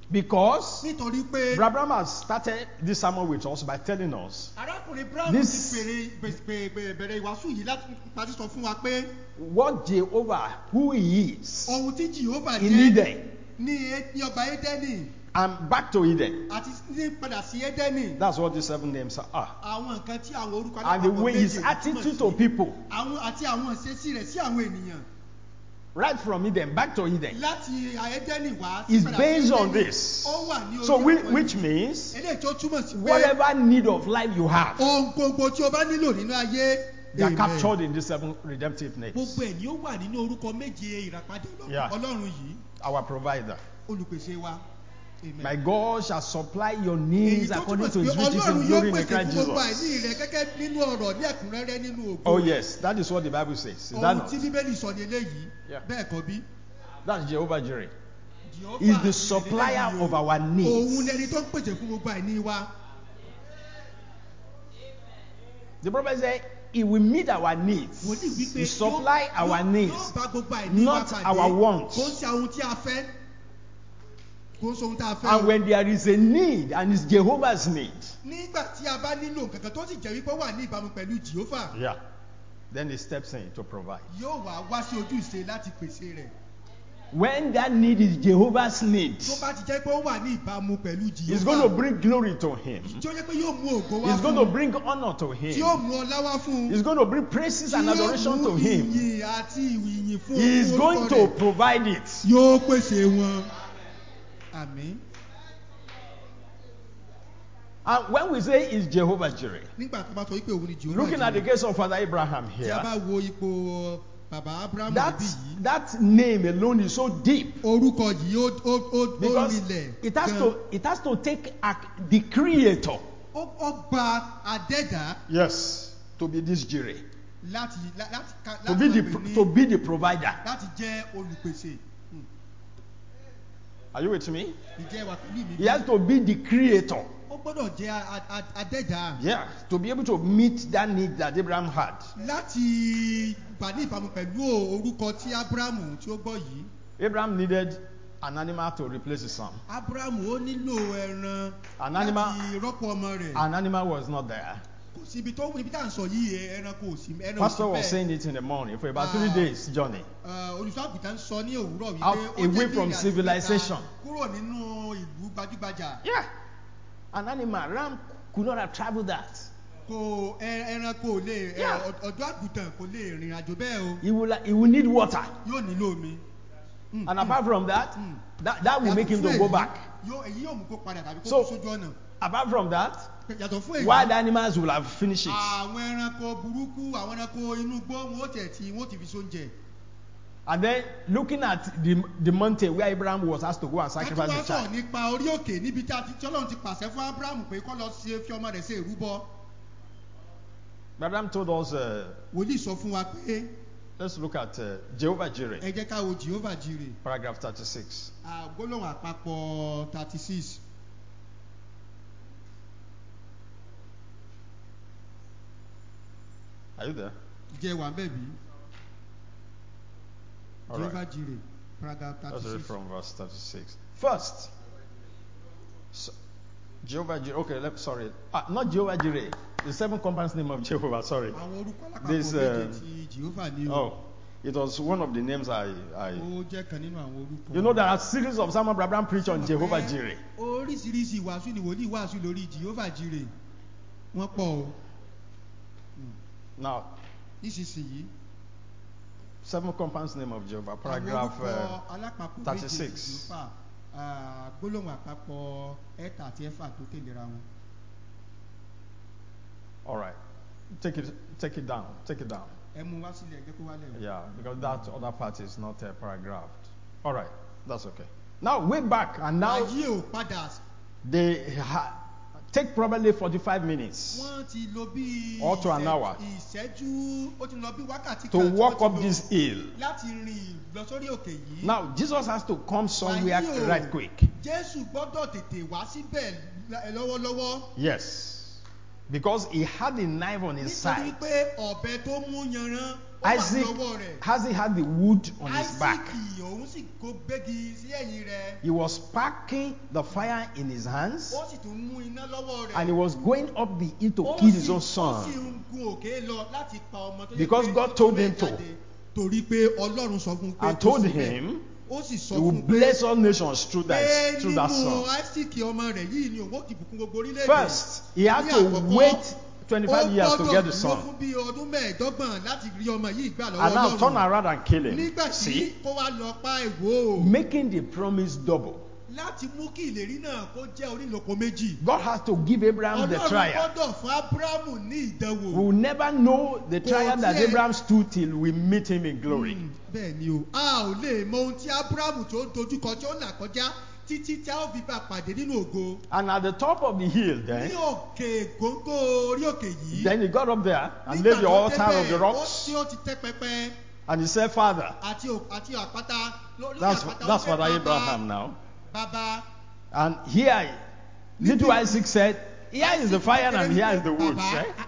Because nítorí pé Abraham has started this sermon with us by telling us arákùnrin Brown This- ti bẹ̀rẹ̀ bẹ̀rẹ̀- bẹ̀rẹ̀ bẹ̀rẹ̀ ìwàásù yìí láti láti sọ fún wa pé what Jehovah, who he is, ohun tí Jehovah in jẹ́ Eden ní E- ní ọgbà Édẹ́nì and back to Eden. àti ní padà sí Édẹ́nì. That's what these seven names are. Àwọn nǹkan tí àwọn orúkọ And the alápapọ̀ way his méje túmọ̀ attitude sí. to people, àwọn àti àwọn ìṣesí rẹ̀ sí àwọn ènìyàn right from Eden back to Eden, láti Édẹ́nì wá sí is padà sí based on Édẹ́nì. this. Ó wà ní orí So, which, àwọn which ènìyàn. means eléyìí tó túmọ̀ sí pé whatever need of life you have, ohun gbogbo tí o bá nílò nínú ayé they are Amen. captured in these seven redemptive names. gbogbo ẹ̀ ni ó wà nínú orúkọ méje ìràpadà Ọlọ́run- Yeah. Ọlọ́run yìí Our provider. olùpèsè wa. Amen. My God shall supply your Èyí needs tó according túmọ̀ to sí his pé riches in Ọlọ́run glory yóò in pèsè Christ fún gbogbo àìní Jesus. rẹ̀ gẹ́gẹ́ nínú ọ̀rọ̀ ní ẹ̀kúnrẹ́rẹ́ nínú ògo. Oh yes, that is what the Bible says. Is that ohun not? tí Bíbélì sọ ní eléyìí Yeah. bẹ́ẹ̀ kọ́ bí. That's Jehovah Jireh. Jehovah He is the ni supplier eléyìí o. of our Òun needs. lẹni tó ń pèsè fún gbogbo àìní wa. The prophet said he will meet our needs. Wòlíì wípé He supply yóò- our yóò- needs. yóò bá gbogbo àìní wa not pàdé. our wants. Kò ń ṣe ohun tí a fẹ́. Kò ń ṣe ohun tí a fẹ́. And o. when there is a need, and it's Jehovah's need, Nígbà tí a bá nílò nǹkan kan tó sì jẹ́ wípé ó wà ní ìbámu pẹ̀lú Jehovah, yeah, then he steps in to provide. yóò wá wá sí ojú ìṣe láti pèsè rẹ̀. When that need is Jehovah's need, Tó bá ti jẹ́ pé ó wà ní ìbámu pẹ̀lú Jehovah. it's going to bring glory to him. Tí ó jẹ́ pé yóò mú ògo wá It's going fún to un. bring honor to Tí yóò him. mú ọlá wá fún un. It's going to bring praises and Tí yóò adoration mú to him. ìyìn àti ìyìn fún He is orúkọ going to rẹ̀. provide it. Yóò pèsè wọn. Àmín. And when we say it's Jehovah Jireh, Nígbà tó bá sọ wípé òun ni Jehovah looking at the Jireh, case of Father Abraham tí a bá here, wo ipò bàbá Abrahamu that, níbí yìí, that name alone is so deep. orúkọ yìí ó ó ó ó Because rinlẹ̀ it has gan. to it has to take a, the creator, Ó ó gba àdẹ́dá yes, to be this Jireh, láti lá- láti ká- to láti be máa the pè ní- to be the provider. láti jẹ́ olùpèsè. Hmm. Are you with me? Ìjẹ́ wà pẹ̀lú mi. He has to be the creator, Ó gbọ́dọ̀ jẹ́ a- a- àdẹ́dá yeah, to be able to meet that need that Abraham had. láti wà ní ìbámu pẹ̀lú orúkọ tí Abrahamu tí ó gbọ́ yìí. Abraham needed an animal to replace his son. Abrahamu ó nílò ẹran An animal- láti rọ́pò ọmọ rẹ̀. An animal was not there. Kò sí ibi tó ibi tá à ń sọ yìí ẹran kò sí ẹran ò sí Pastor was bẹ́ẹ̀. saying it in the morning for about three Ah. days journey. Olùṣọ́ àgùntàn sọ ní òwúrọ̀ wípé Out- ó away jẹ́ bí from ìrìnàjò civilization. mẹ́ta kúrò nínú ìlú gbajúgbajà. Yeah, an animal, ram could not have traveled that. Kò ẹ- ẹran kò lè ẹ, Yeah. ọ- ọ̀dọ́ àgùntàn kò lè rìn àjò bẹ́ẹ̀ o. He will he will need water, Yóò nílò omi. Mm, and mm. apart from that, Mm. that, that will Yàtọ̀ make him fún to go èyí, back. yóò- èyí yóò mú kó padà tàbí kó So- kú sójú ọ̀nà. Apart from that, Yàtọ̀ fún èyí. wild animals will have finished it. Àwọn ẹranko burúkú àwọn ẹranko inú igbó wọn ó tẹ̀ tí wọn ó ti fi sóúnjẹ. And then looking at the, the mountain where Abraham was asked to go and Ká tó sacrifice wá the sọ̀rọ̀ child. nípa orí òkè níbi tí a ti- tí Ọlọ́run ti pàṣẹ fún Abrahamu pé kó lọ ṣe fi ọmọ rẹ̀ ṣe ìrúbọ. Abraham told us, uh, Wòlíì sọ fún wa pé let's look at uh, Jehovah Jireh, ẹ jẹ́ ká wo Jehovah Jireh. paragraph thirty-six. Gbólóhùn àpapọ̀ thirty six. Are you there? Jẹ́ wà bẹ́ẹ̀ bí. All Jehovah right. Jireh paragraph Let's thirty read six. from verse thirty-six. First, so, Jehovah Jireh. Okay, let, sorry. Ah, not Jehovah Jireh. The seven companies name of Jehovah. Sorry. Àwọn orúkọ alápapọ̀ This, méje uh, ti Jehovah ní o. Oh, it was one of the names I. I Ó jẹ́ kan nínú àwọn orúkọ. you know, there are series of sermon Abraham preach on Jehovah Jireh. Oríṣiríṣi ìwàásù ni wòlíì wàásù lórí Jehovah Jireh. Wọ́n pọ̀ o. Now, Nísinsìnyí. seven companies name of Jehovah. Àwọn Paragraph orúkọ uh, alápapọ̀ méje thirty-six. ti Jehovah. Ah, Gbólóhùn àpapọ̀ ẹ̀ta àti ẹ̀fà tó tẹ̀léra wọn. all right. Take it. Take it down. Take it down. Ẹ mú wá sílẹ̀ ẹgbẹ́ kó wálẹ̀ o. Yeah, because that other part is not uh, paragraphed. All right, that's okay. Now way back, and now Wàyí ò padà. they ha- take probably forty-five minutes Wọ́n ti lò bí Or to an ìṣẹ́- hour. ìṣẹ́jú ó ti lọ bí wákàtí to kan tí walk wọ́n ti up lò this hill. láti rìn lọ sórí òkè yìí. Now Jesus has to come somewhere Wàyí o, right quick. Jésù gbọ́dọ̀ tètè wá síbẹ̀ l- lọ́wọ́lọ́wọ́. Yes, because he had a knife on his Nítorí side. pé ọ̀bẹ tó mú yanran ó wà ní Isaac, ọwọ́ rẹ̀. Isaac had the wood on his back. Áísákì òun sì kó gbégi sí ẹ̀yìn rẹ̀. He was sparking the fire in his hands, Ó sì tún mú iná lọ́wọ́ rẹ̀. and he was going up the hill to Ó kill sì- his own ó sì son. ń gun òkè lọ láti pa ọmọ tó yẹ Because pé God ó told ti him rẹ̀ to. jáde. Torí pé Ọlọ́run sọ fún un pé And kó told ṣe bẹ́ẹ̀. him Ó sì sọ he fún will un pé bless all nations through pé that, through that nínú son. Áísákì ọmọ rẹ̀ yìí ni òun ó ti bùkún gbogbo orílẹ̀-èdè. First, he had Ní to àkọ́kọ́, wait twenty-five years to get the ó gbọ́dọ̀ dúró son, fún bí ọdún mẹ́ẹ̀ẹ́dọ́gbọ̀n láti rí ọmọ yìí gbà lọ́wọ́ and now turn Ọlọ́run. around and kill him. Nígbà tí See, kó wá lọ pa èwo making the promise double. láti mú kí ìlérí náà kó jẹ́ onílòpọ̀ méjì. God has to give Abraham the Ọlọ́run trial. gbọ́dọ̀ fún Ábúráhámù ní ìdánwò. We will never know the trial that tiẹ̀- Abraham stood till we meet him in glory. Mm, bẹ́ẹ̀ ni o a ò lè mọ ohun tí Ábúráhámù tó dojúkọ tí ó là kọjá títí tí a ó fi bá a pàdé nínú ògo. And at the top of the hill, Ní then, òkè góńgó orí òkè yìí. then he got up there and nígbà laid the tó altar of the débẹ̀, ó rocks, tí ó ti tẹ́ pẹpẹ and he said, Father. àti ò- àti àpáta lórí That's, àpáta ó that's pé Father bàbá, Abraham now. bàbá. And here, little Isaac said, here is the fire and here is the wood. Bàbá, Right?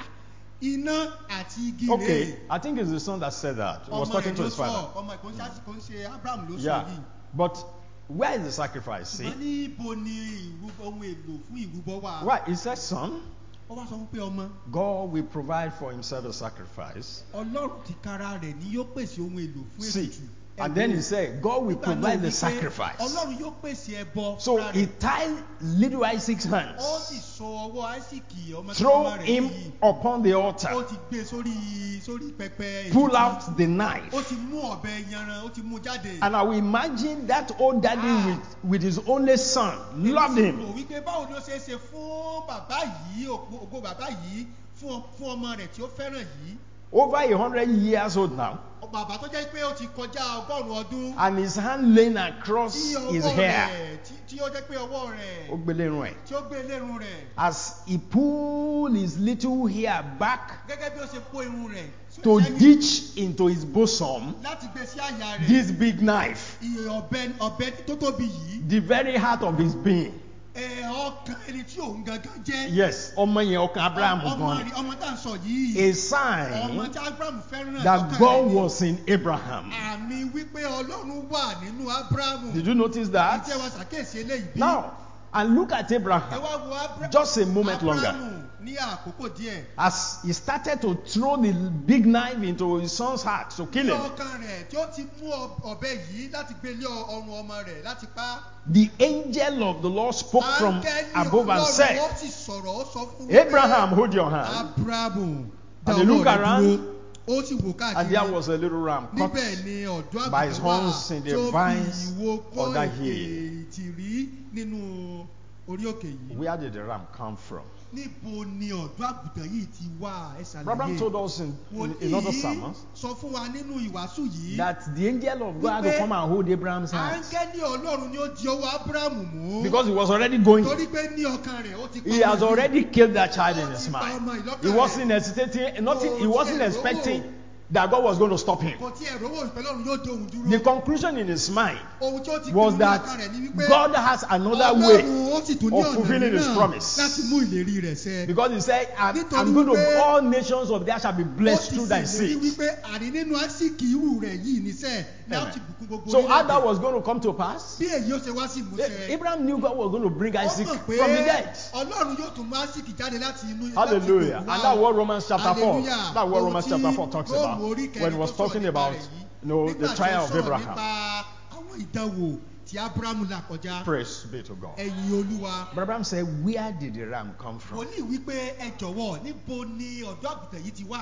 iná àti igi Okay, rèé. I think it's the son that said that. He was Ọmọ talking rẹ̀ to ló his sọ, father. ọmọ ìkó ń ṣe- kò ń ṣe Abraham ló sọ Yeah. yìí. But where is the sacrifice? See? Ṣùgbọ́n níbo ni ìrúbọ ohun èlò fún ìrúbọ wà? Why? He said, son, Ó wá sọ fún pé ọmọ God will provide for himself a sacrifice. Ọlọ́run ti kára rẹ̀ ni yóò pèsè ohun èlò fún See, ètùtù. and then he said, God will Nígbà náà provide the wípé sacrifice. Ọlọ́run yóò pèsè ẹbọ So fúnra he rẹ̀. tied little Isaac's Ó sì hands, so ọwọ́ Áísákì ọmọ tí throw ọmọ rẹ̀ him yìí. upon the Ó altar, ti gbé sórí sórí pẹpẹ pull ètùtù. out the Ó knife. ti mú ọ̀bẹ yanran, ó ti mú jáde. And I will imagine that old daddy Ah. with, with his only son, loved Èmi sì him. rò wípé báwo ni ó ṣe é ṣe fún bàbá yìí ògo ògo bàbá yìí fún ọ- fún ọmọ rẹ̀ tí ó fẹ́ràn yìí. Over a hundred years old now, Bàbá tó jẹ́ pé ó ti kọjá ọgọ́rùn-ún ọdún. and his hand laying across Tí his ọwọ́ hair. rẹ̀ tí- tí ó jẹ́ pé ọwọ́ rẹ̀ Ó gbélé irun ẹ̀. tí ó gbé lérun rẹ̀. As he pulled his little hair back Gẹ́gẹ́ bí ó ṣe kó irun rẹ̀ to sẹ́yìn ditch into his bosom láti gbé sí àyà rẹ̀. this big knife, Iye ọ̀bẹ ọ̀bẹ tó tóbi yìí. the very heart of his being. Ẹ ọkàn ẹni tí òun gangan jẹ́. Yes, ọmọ yẹn ọkàn Abraham Ọmọ gan rí- ni. ọmọ tá à ń sọ yìí. A Ọmọ sign tí Abraham fẹ́ràn that lọ́kàn God rẹ̀ ni. was in Abraham. Àmì wípé Ọlọ́run wà nínú Ábúráhámù. Did you notice that? Ìjẹ́ wa ṣàkíyèsí eléyìí bí. Now, and look at Ẹ Abraham. wá wo Ábúráhámù. Just a moment longer. Ábúráhámù ní àkókò díẹ̀. As he started to throw the big knife into his son's heart to kill Ní him, ọkàn rẹ̀ tí ó ti mú ọ- ọ̀bẹ yìí láti gbé lé ọ- ọrùn ọmọ rẹ̀ láti pa á. the angel of the Lord spoke from Áńgẹ́lì above and Ọlọ́run said, ó sì sọ̀rọ̀ ó sọ fún wípé, Abraham, hold your hand. Ábúráhámù dá And he ọwọ́ looked rẹ̀ around, dúró. Ó sì wò And there káàkiri. was a little ram caught Níbẹ̀ ni ọ̀dọ́ by his àgùntàn wà horns in the tó fi vines ìwo kọ́ on that ètè hill. ìtìrí nínú orí òkè yìí. Where did the ram come from? Níbo ni ọ̀dọ́ àgùntàn yìí ti wá ẹ Abraham ṣàlàyé? told us in, in, in other Wòlíì sermons sọ fún wa nínú ìwàásù yìí. that the angel of God had to Wípé come and hold Abraham's hands Áńgẹ́lì Ọlọ́run ni ó di ọwọ́ Ábúráhámù mú. because he was already going. Torí pé ní ọkàn rẹ̀ ó ti pa He ọmọ has yìí. already killed that child in Ó his ti pa mind. ọmọ yìí lọ́kàn He rẹ̀. wasn't hesitating, nothing, he Kò wasn't tiẹ̀ expecting rówó. that God was going to stop him. Kò tiẹ̀ rówó ìpẹ́ lọ́run yóò dé òun dúró. The conclusion in his mind Ohun tí ó ti was pinnu ní that ọkàn rẹ̀ ni wípé God has another way Ọlọ́run ó sì tún ní of ọ̀nà fulfilling his mìíràn promise. láti mú ìlérí rẹ̀ ṣẹ. Because he said, I'm, Nítorí I'm going to, wípé all nations of the earth shall be Ó blessed ti through thy ṣèlérí seed. wípé àní nínú àsìkò irú rẹ̀ yìí níṣẹ́ ní Amen. àti bùkún gbogbo So how orílẹ̀-èdè. that was going to come to pass? Bí èyí ó ṣe wá sí ìmúṣẹ. Abraham knew God was going to bring Ó Isaac mọ̀ from pé the dead. Ọlọ́run yóò tún mú àsìkò jáde láti inú láti Hallelujah. gbogbo And wa. that's what Romans chapter four, Hallelujah. that's what Ohun Romans tí chapter four talks Róòmù about orí kẹrin when it was tó sọ̀rọ̀ talking nípa about, rẹ̀ yìí. you know, Nígbà the tí ó trial of sọ̀rọ̀ Abraham. nípa àwọn ìdánwò tí Ábúráhámù là kọjá. Praise be to God. Ẹ̀yin Olúwa. But Abraham said, where did the ram come from? Wòlíì wípé ẹ jọ̀wọ́ níbo ni ọ̀dọ́ àgùntàn yìí ti wá?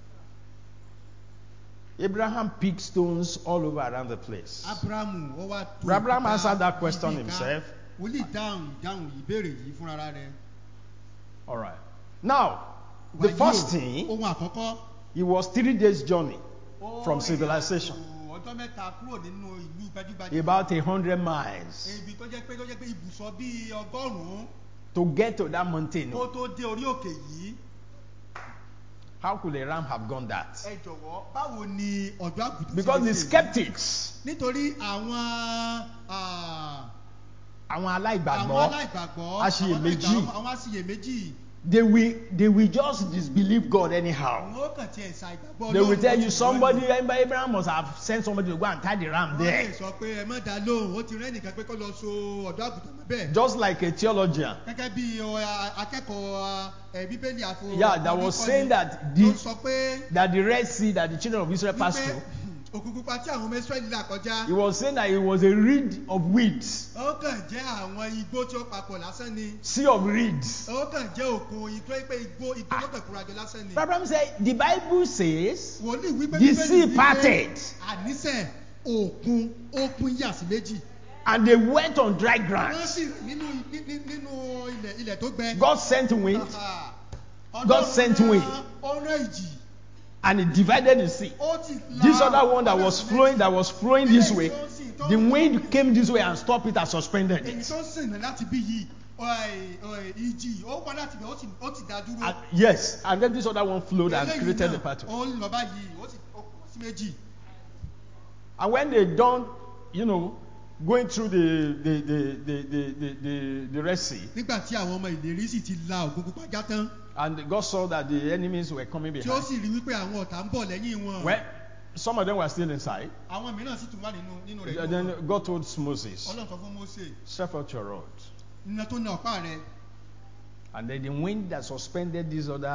Abraham picked stones all over around the place. Ábúráhámù ó wá tó. But Abraham òkúta answered that question yíká. himself. Wòlíì dáhùn dáhùn ìbéèrè yìí fúnra rẹ̀. All right. Now, the Wàyí o, first thing, ohun àkọ́kọ́. it was three days journey ó from rìn civilization, àjò ọjọ́ mẹ́ta kúrò nínú ìlú gbajúgbajà. about a hundred miles, Ibi tó jẹ́ pé tó jẹ́ pé ibùsọ̀ bíi ọgọ́rùn-ún to get to that mountain. kó tó dé orí òkè yìí. How could a ram have gone that? Ẹ jọ̀wọ́ báwo ni ọ̀dọ́ àgùntàn Because ṣe the lè ṣe èyí? skeptics, Nítorí àwọn ah, àwọn àwọn aláìgbàgbọ́, aláìgbàgbọ́ aṣiyèméjì. àwọn aláìgbàgbọ́, àwọn aṣiyèméjì they will they will just disbelieve God anyhow. Wọ́n kàn tiẹ̀ ṣàìgbàgbọ́ They will Ọlọ́run tell bó you ti somebody, wọ́n ní. Abraham must have sent somebody to go and tie the ram Wọ́n lè there. sọ pé ẹ má dá lóhùn, ó ti rẹ́ nìkan pé kó lọ so ọ̀dọ́ àgùntàn mọ́ bẹ́ẹ̀. Just like a theologian. Gẹ́gẹ́ bí ọ, a- akẹ́kọ̀ọ́ ẹ, Bíbélì àfo. Yeah, that was saying that the Tó sọ pé that the Red Sea that the children of Israel passed wípé through, òkun pupa tí àwọn ọmọ Ísírẹ́lì là kọjá. he was saying that it was a reed of weeds, Ó kàn jẹ́ àwọn igbó tí ó papọ̀ lásán ni. sea of reeds. Ó kàn jẹ́ òkun igbó pé igbó igbó ló kàn kúrajọ lásán ni. Abraham said, the Bible says Wòlíì wípé the sea wípé parted àníṣe òkun ó pín yà sí méjì. and they went on dry Wọ́n ground. sì rìn nínú ní- ní- nínú ilẹ̀ ilẹ̀ tó gbẹ. God sent wind Ọlọ́run God sent rán- wind. Ó rán ìjì. and it divided the sea. Ó ti la This other one that ọ̀nà was sí flowing, méjì. that was flowing this way, Eléyìí tó ń sìn tó the ń- wind came this way and stopped it and suspended Èyí it. tó ń sìn láti bí yìí ọ̀ẹ́, ọ̀ẹ́, ìjì ó wá láti bẹ̀ ó sì- ó ti dá dúró. And, yes, and then this other one flowed and Eléyìí created the náà, pattern. ó ń lọ báyìí ó sì ó pọ̀ sí méjì. And when they done, you know, going through the the the the the, the, the, the Red Sea, Nígbà tí àwọn ọmọ ìlérí sì ti la òkun pupa já tán, and God saw that the enemies were coming tí ó behind. sì rí wípé àwọn ọ̀tá ń bọ̀ lẹ́yìn wọn. Well, some of them were still inside. Àwọn mìíràn sì tún wà nínú nínú rẹ̀. And then God told Moses, Ọlọ́run sọ fún Mósè, stretch out your rod. iná tó na ọ̀pá rẹ̀. And then the wind that suspended this other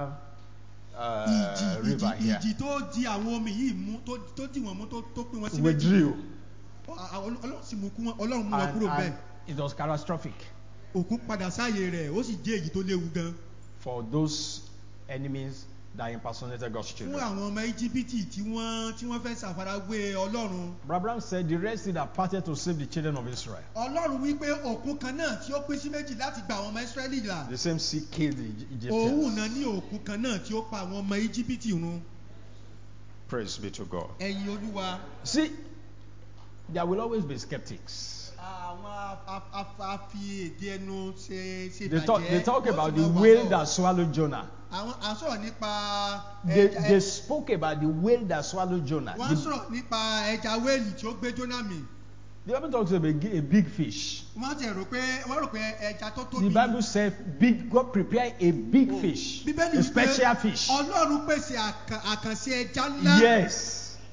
uh, Ìjì river ìjì here ìjì tó di àwọn omi yìí mú tó tó dì wọ́n mú tó tó pín wọn sí méjì. withdrew. À- à- Ọlọ́run sì mú kú wọn Ọlọ́run mú wọn And, kúrò bẹ́ẹ̀. and it was catastrophic Òkun padà sáàyè rẹ̀ ó sì jẹ́ èyí tó léwu gan. for those enemies that impersonated God's Fún children. àwọn ọmọ Íjíbítì tí wọ́n tí wọ́n fẹ́ ṣàfarawé Ọlọ́run. Abraham said the Red Sea that parted to save the children of Israel. Ọlọ́run wípé òkun kan náà tí ó pín sí méjì láti gba àwọn ọmọ Ísírẹ́lì là. The same sea killed the Òun Egyptians. náà ní òkun kan náà tí ó pa àwọn ọmọ Íjíbítì run. Praise be to God. Ẹ̀yin Olúwa. See, there will always be skeptics. Àwọn af- af- afi èdè ẹnu ṣe ṣe They talk, they bàjẹ́. talk Ó about sì the máa wà whale bọ̀. that swallowed Jonah. Àwọn à ń sọ̀rọ̀ nípa They, ẹja- they spoke about the whale that swallowed Jonah. wọ́n The, sọ̀rọ̀ nípa ẹja wéèlì tí ó gbé Jónà mì. the Bible talks about a, gi- a big fish. Wọ́n ti rò pé wọ́n rò pé ẹja tó tóbi. The Bible says big, God prepare a big fish, Bíbélì a wípé special fish. Ọlọ́run pèsè àkà- àkànṣe ẹja ńlá. Yes.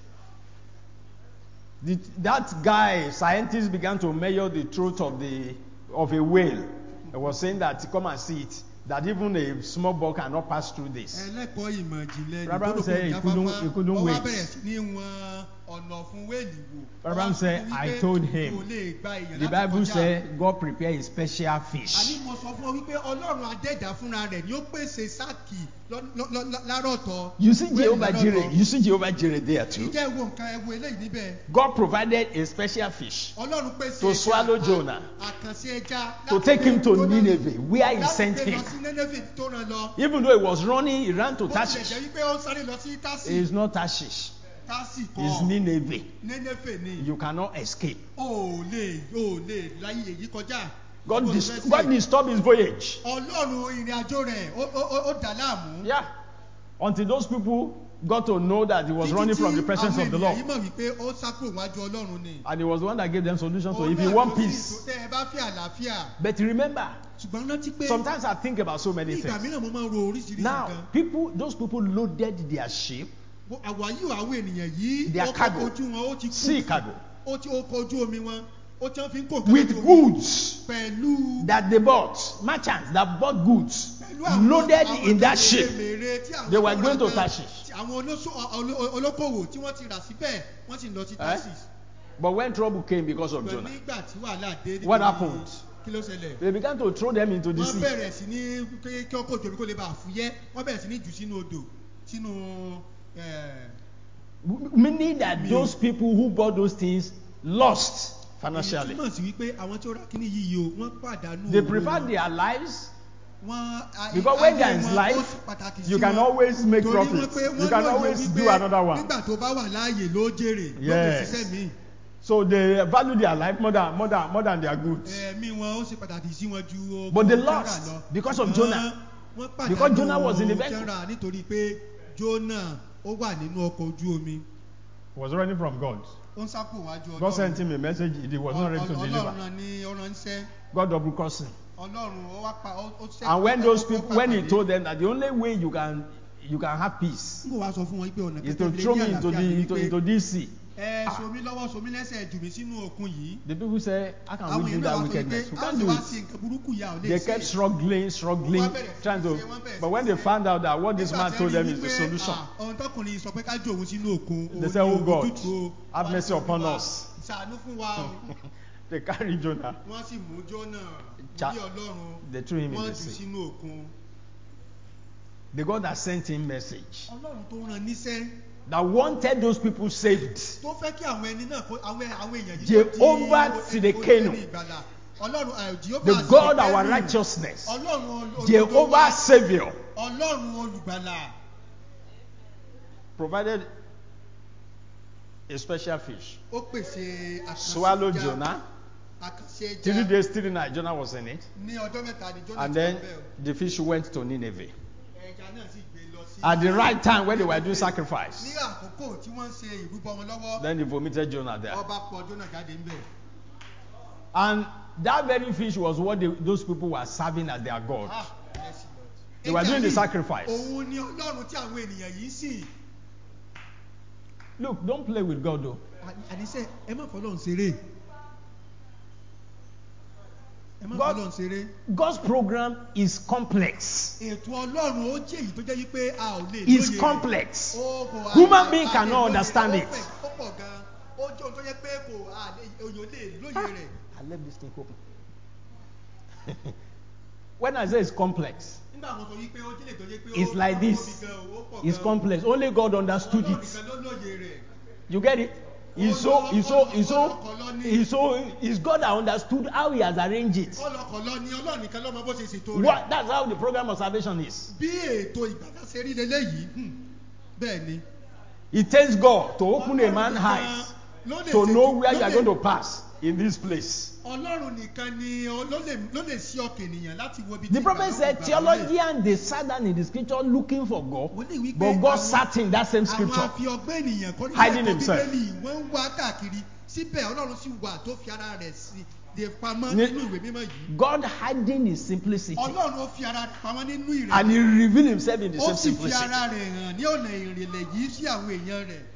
The, that guy, scientists began to measure the throat of the of a whale. I was saying that come and see it. That even a small bug cannot pass through this. Ẹlẹ́kọ̀ọ́ ìmọ̀ ìjìnlẹ̀ Abraham said he jáfáfá, couldn't- he couldn't wọ́n wá wait. bẹ̀rẹ̀ sí ní wọn ọ̀nà fún wéèlì wò. Abraham Wọ́n wá said, sọ I wípé told kò him. lè gba èèyàn The láti Bible kọjá. said God prepared a special fish. Àní mo sọ fún ọ wípé Ọlọ́run adẹ́dá fúnra rẹ̀ ni ó pèsè sáàkì lọ- lọ- lọ- lárọ̀tọ̀. You see Wéèlì Jehovah lárọ̀tọ̀. Jireh. You see Jehovah Jireh there too. Ìjẹ́ wo nǹkan ẹ wo eléyìí níbẹ̀. God provided a special fish Ọlọ́run pèsè to ẹja- swallow Jonah, àkànṣe ẹja to láti take him gbé to Jónà mì. Nineveh, where he Láti sent gbé lọ him. sí Nénéfè tó rán lọ. Even though he was running, he ran to Bó tilẹ̀ Tarshish. jẹ́ wípé ó ń sáré lọ sí Tásì. It's not Tarshish. Tásì It's kọ́ Nineveh. Nénéfè ni. You cannot escape. O ò lè o ò lè láyé èyí kọjá. God, Bó dis- ti fẹ́ God ṣe. disturbed his voyage. Ọlọ́run ìrìn àjò rẹ̀ ó- ó ó- ó dà láàmú. Yeah. Until those people got to know that he was Títí running tí from the presence àwọn of the ènìyàn Lord. yìí mọ̀ wípé ó sá kúrò wájú Ọlọ́run ni. And he was the one that gave them solutions. So Òun if you náà want ló sì peace. tó tẹ́ ẹ bá fẹ́ àlàáfíà. But remember, Ṣùgbọ́n rántí pé sometimes I think about so many ní ìgbà things. mìíràn mo máa ń ro oríṣiríṣi Now, nǹkan. people, those people loaded their ship, Bó- àwáyé àwọn ènìyàn yìí Their ó cargo. kọ́ ojú wọn ó ti sea kú cargo, ó ti ó kọ ojú omi wọn ó ti wọ́n fi ń kó nǹkan with lójú omi. goods Pẹ̀lú that they bought, merchants that bought goods, pẹ̀lú àwọn loaded àwọn in that nǹkan ship. mèremère tí àwọn They were tó going to rà gan- Tarshish. tí àwọn olóṣò- olo- olókòwò tí wọ́n ti rà síbẹ̀ wọ́n ti lọ sí Eh? Tarsus. But when trouble came because of Ṣùgbọ́n Jonah, nígbà tí wàhálà dé What nítorí- happened? kí ló ṣẹlẹ̀? they began to throw them into the Wọ́n sea. bẹ̀rẹ̀ sí ní kí kí ọkọ̀ òjò kó lè bá fúyẹ́ wọ́n bẹ̀rẹ̀ sí ní jù sínú odò sínú eh, Meaning that those people who bought those things lost èyí financially. túmọ̀ sí wípé àwọn tí ó rà kíní yìí o wọ́n pàdánù They owó prefer wọn. their lives. Wọ́n- a- Because when ayé they are in wọn ó life, ṣe pàtàkì sí you can wọn. always make Torí profit. wọ́n pé You wọ́n can lóye always wípé do another one. nígbà tó bá wà láàyè ló jèrè ló lè Yes. ṣiṣẹ́ míì. So they value their life more than more than more than their goods. Ẹ̀mí wọn ó ṣe pàtàkì sí wọn ju But they ogun tí wọ́n lost rà lọ. because of Ṣùgbọ́n Jonah. wọ́n pàdánù Because Jonah was in the vessel. tí wọ́n rà nítorí pé Jonah ó wà nínú ọkọ̀ ojú omi. He was running from God. Ó ń sápò wájú God sent him a message he was not ready to Ọlọ́run deliver. rán ní ó ránṣẹ́. God double crossed him. Ọlọ́run ó wá pa ó ó ṣẹ́gun. And when those ó- ó people, pa when he pàdé. told them that the only way you can you can have peace n kò wá sọ fún wọn pé ọ̀nà is kẹtẹ to lè throw ní me into the àlàáfíà ni into, wípé into this sea. ẹ somi lọ́wọ́ somi lẹ́sẹ̀ jù mí sínú òkun yìí. The people say, how can àwọn we do èèyàn náà that wá sọ wickedness? wípé We a can't sì do wá sí it. nǹkan burúkú yà ò lè They ṣe. kept struggling, struggling, Wọ́n bẹ̀rẹ̀ sí trying ṣe, to. wọ́n bẹ̀rẹ̀ But sí when they ṣe. found out that what this Nígbà man tí told ẹ them rí is the wípé, solution, ah, ohun tọkùnrin sọ pé ká jò òun sínú òkun. They òun say, ni "Oh God, ojútùú o." have Wọ́n mercy ní, upon "Olúwa, us." ṣàánú fún wa o. they carried Jonah. Wọ́n sì mú Jónà Cha- bí Ọlọ́run. They threw him in Wọ́n the jù sea. sínú òkun. The God that sent him message Ọlọ́run tó rán níṣẹ́ that wanted those people saved. tó fẹ́ kí àwọn ẹni náà kó àwọn àwọn èèyàn yìí Jehovah kó di Tsidkenu. onírin ìgbàlà. Ọlọ́run eh, Jehovah The God our Tsidkenu. righteousness. Ọlọ́run ol- Jehovah olùdó wa. Savior Ọlọ́run olùgbàlà. provided a special fish. Ó pèsè àkànṣe Swallowed ẹja. Jonah. Àkànṣe Three ẹja. days, three nights, Jonah was in it. Ní ọjọ́ mẹ́ta ni Jónà And ti then wà bẹ́ẹ̀ o. the fish went to Nineveh. Ẹja náà sì gbé lọ sí. At the right time when they were doing Ní sacrifice, àkókò tí wọ́n ń ṣe ìrúbọ wọn lọ́wọ́. then they vomited Jonah there. Ọba pọ̀ Jónà jáde ń bẹ̀. And that very fish was what they, those people were serving as their God. Ah, bless you, Lord. They were Ẹja doing the yìí, sacrifice. Òun ni Ọlọ́run tí àwọn ènìyàn yìí sìn. Look, don't play with God though. Àníṣe ẹ má fọlọ́run ṣeré. Ẹ má God- fọlọ́run ṣeré. God's program is complex. Ètò Ọlọ́run ó jẹ́ èyí tó jẹ́ wípé a ò lè It's lóye rẹ̀. complex. Ó kò- a- Human a- being a lè cannot lóye understand rẹ̀. it. Ó fẹ̀, ó pọ̀ gan. Ó jẹ́ ohun tó jẹ́ pé kò a lè- èèyàn lè lóye rẹ̀. I left this thing open. When I say it's complex, Nígbà àwọn sọ wípé ó jẹ́ lè tó jẹ́ pé ó- It's like ó this. tóbi gan, ó pọ̀ it's gan. complex. Only God understood Ọlọ́run it. nìkan ló lóye rẹ̀. You get it? It's so, it's so, it's so, it's so, it's God that understood how He has arranged it. Ọlọ́kọ̀lọ́ ni Ọlọ́run nìkan ló mọ bó ṣe ṣètò rẹ̀. What? That's how the program of salvation is. Bí ètò ìgbàlà ṣe rí leléyìí, hmm, bẹ́ẹ̀ ni. It takes God to open a man's Ọlọ́run eyes nìkan ló lè to ṣètò- know where ló you are lè- going to pass in this place. Ọlọ́run nìkan ni ó- ló lè ló lè ṣí ọkàn ènìyàn láti wo ibi tí The prophet ìgbàlà said ó gbà wọlé. theologians they sat down in the scripture looking for God, Wòlíì wípé but God àwọn- sat in that same Àwọn scripture. afi ọgbẹ́ ènìyàn kọ́ ní Hiding ẹ̀kọ́ himself. Bíbélì wọ́n ń wá káàkiri síbẹ̀ Ọlọ́run sì wà tó fi ara rẹ̀ sí lè pamọ́ Ní- nínú ìwé mímọ́ yìí. God hiding His simplicity, Ọlọ́run ó fi ara rẹ̀ pamọ́ nínú ìrẹ̀lẹ̀. and He revealed Himself in the Ó same sì fi simplicity. ara rẹ̀ hàn ní ọ̀nà ìrẹ̀lẹ̀ yìí sí àwọn èèyàn rẹ̀.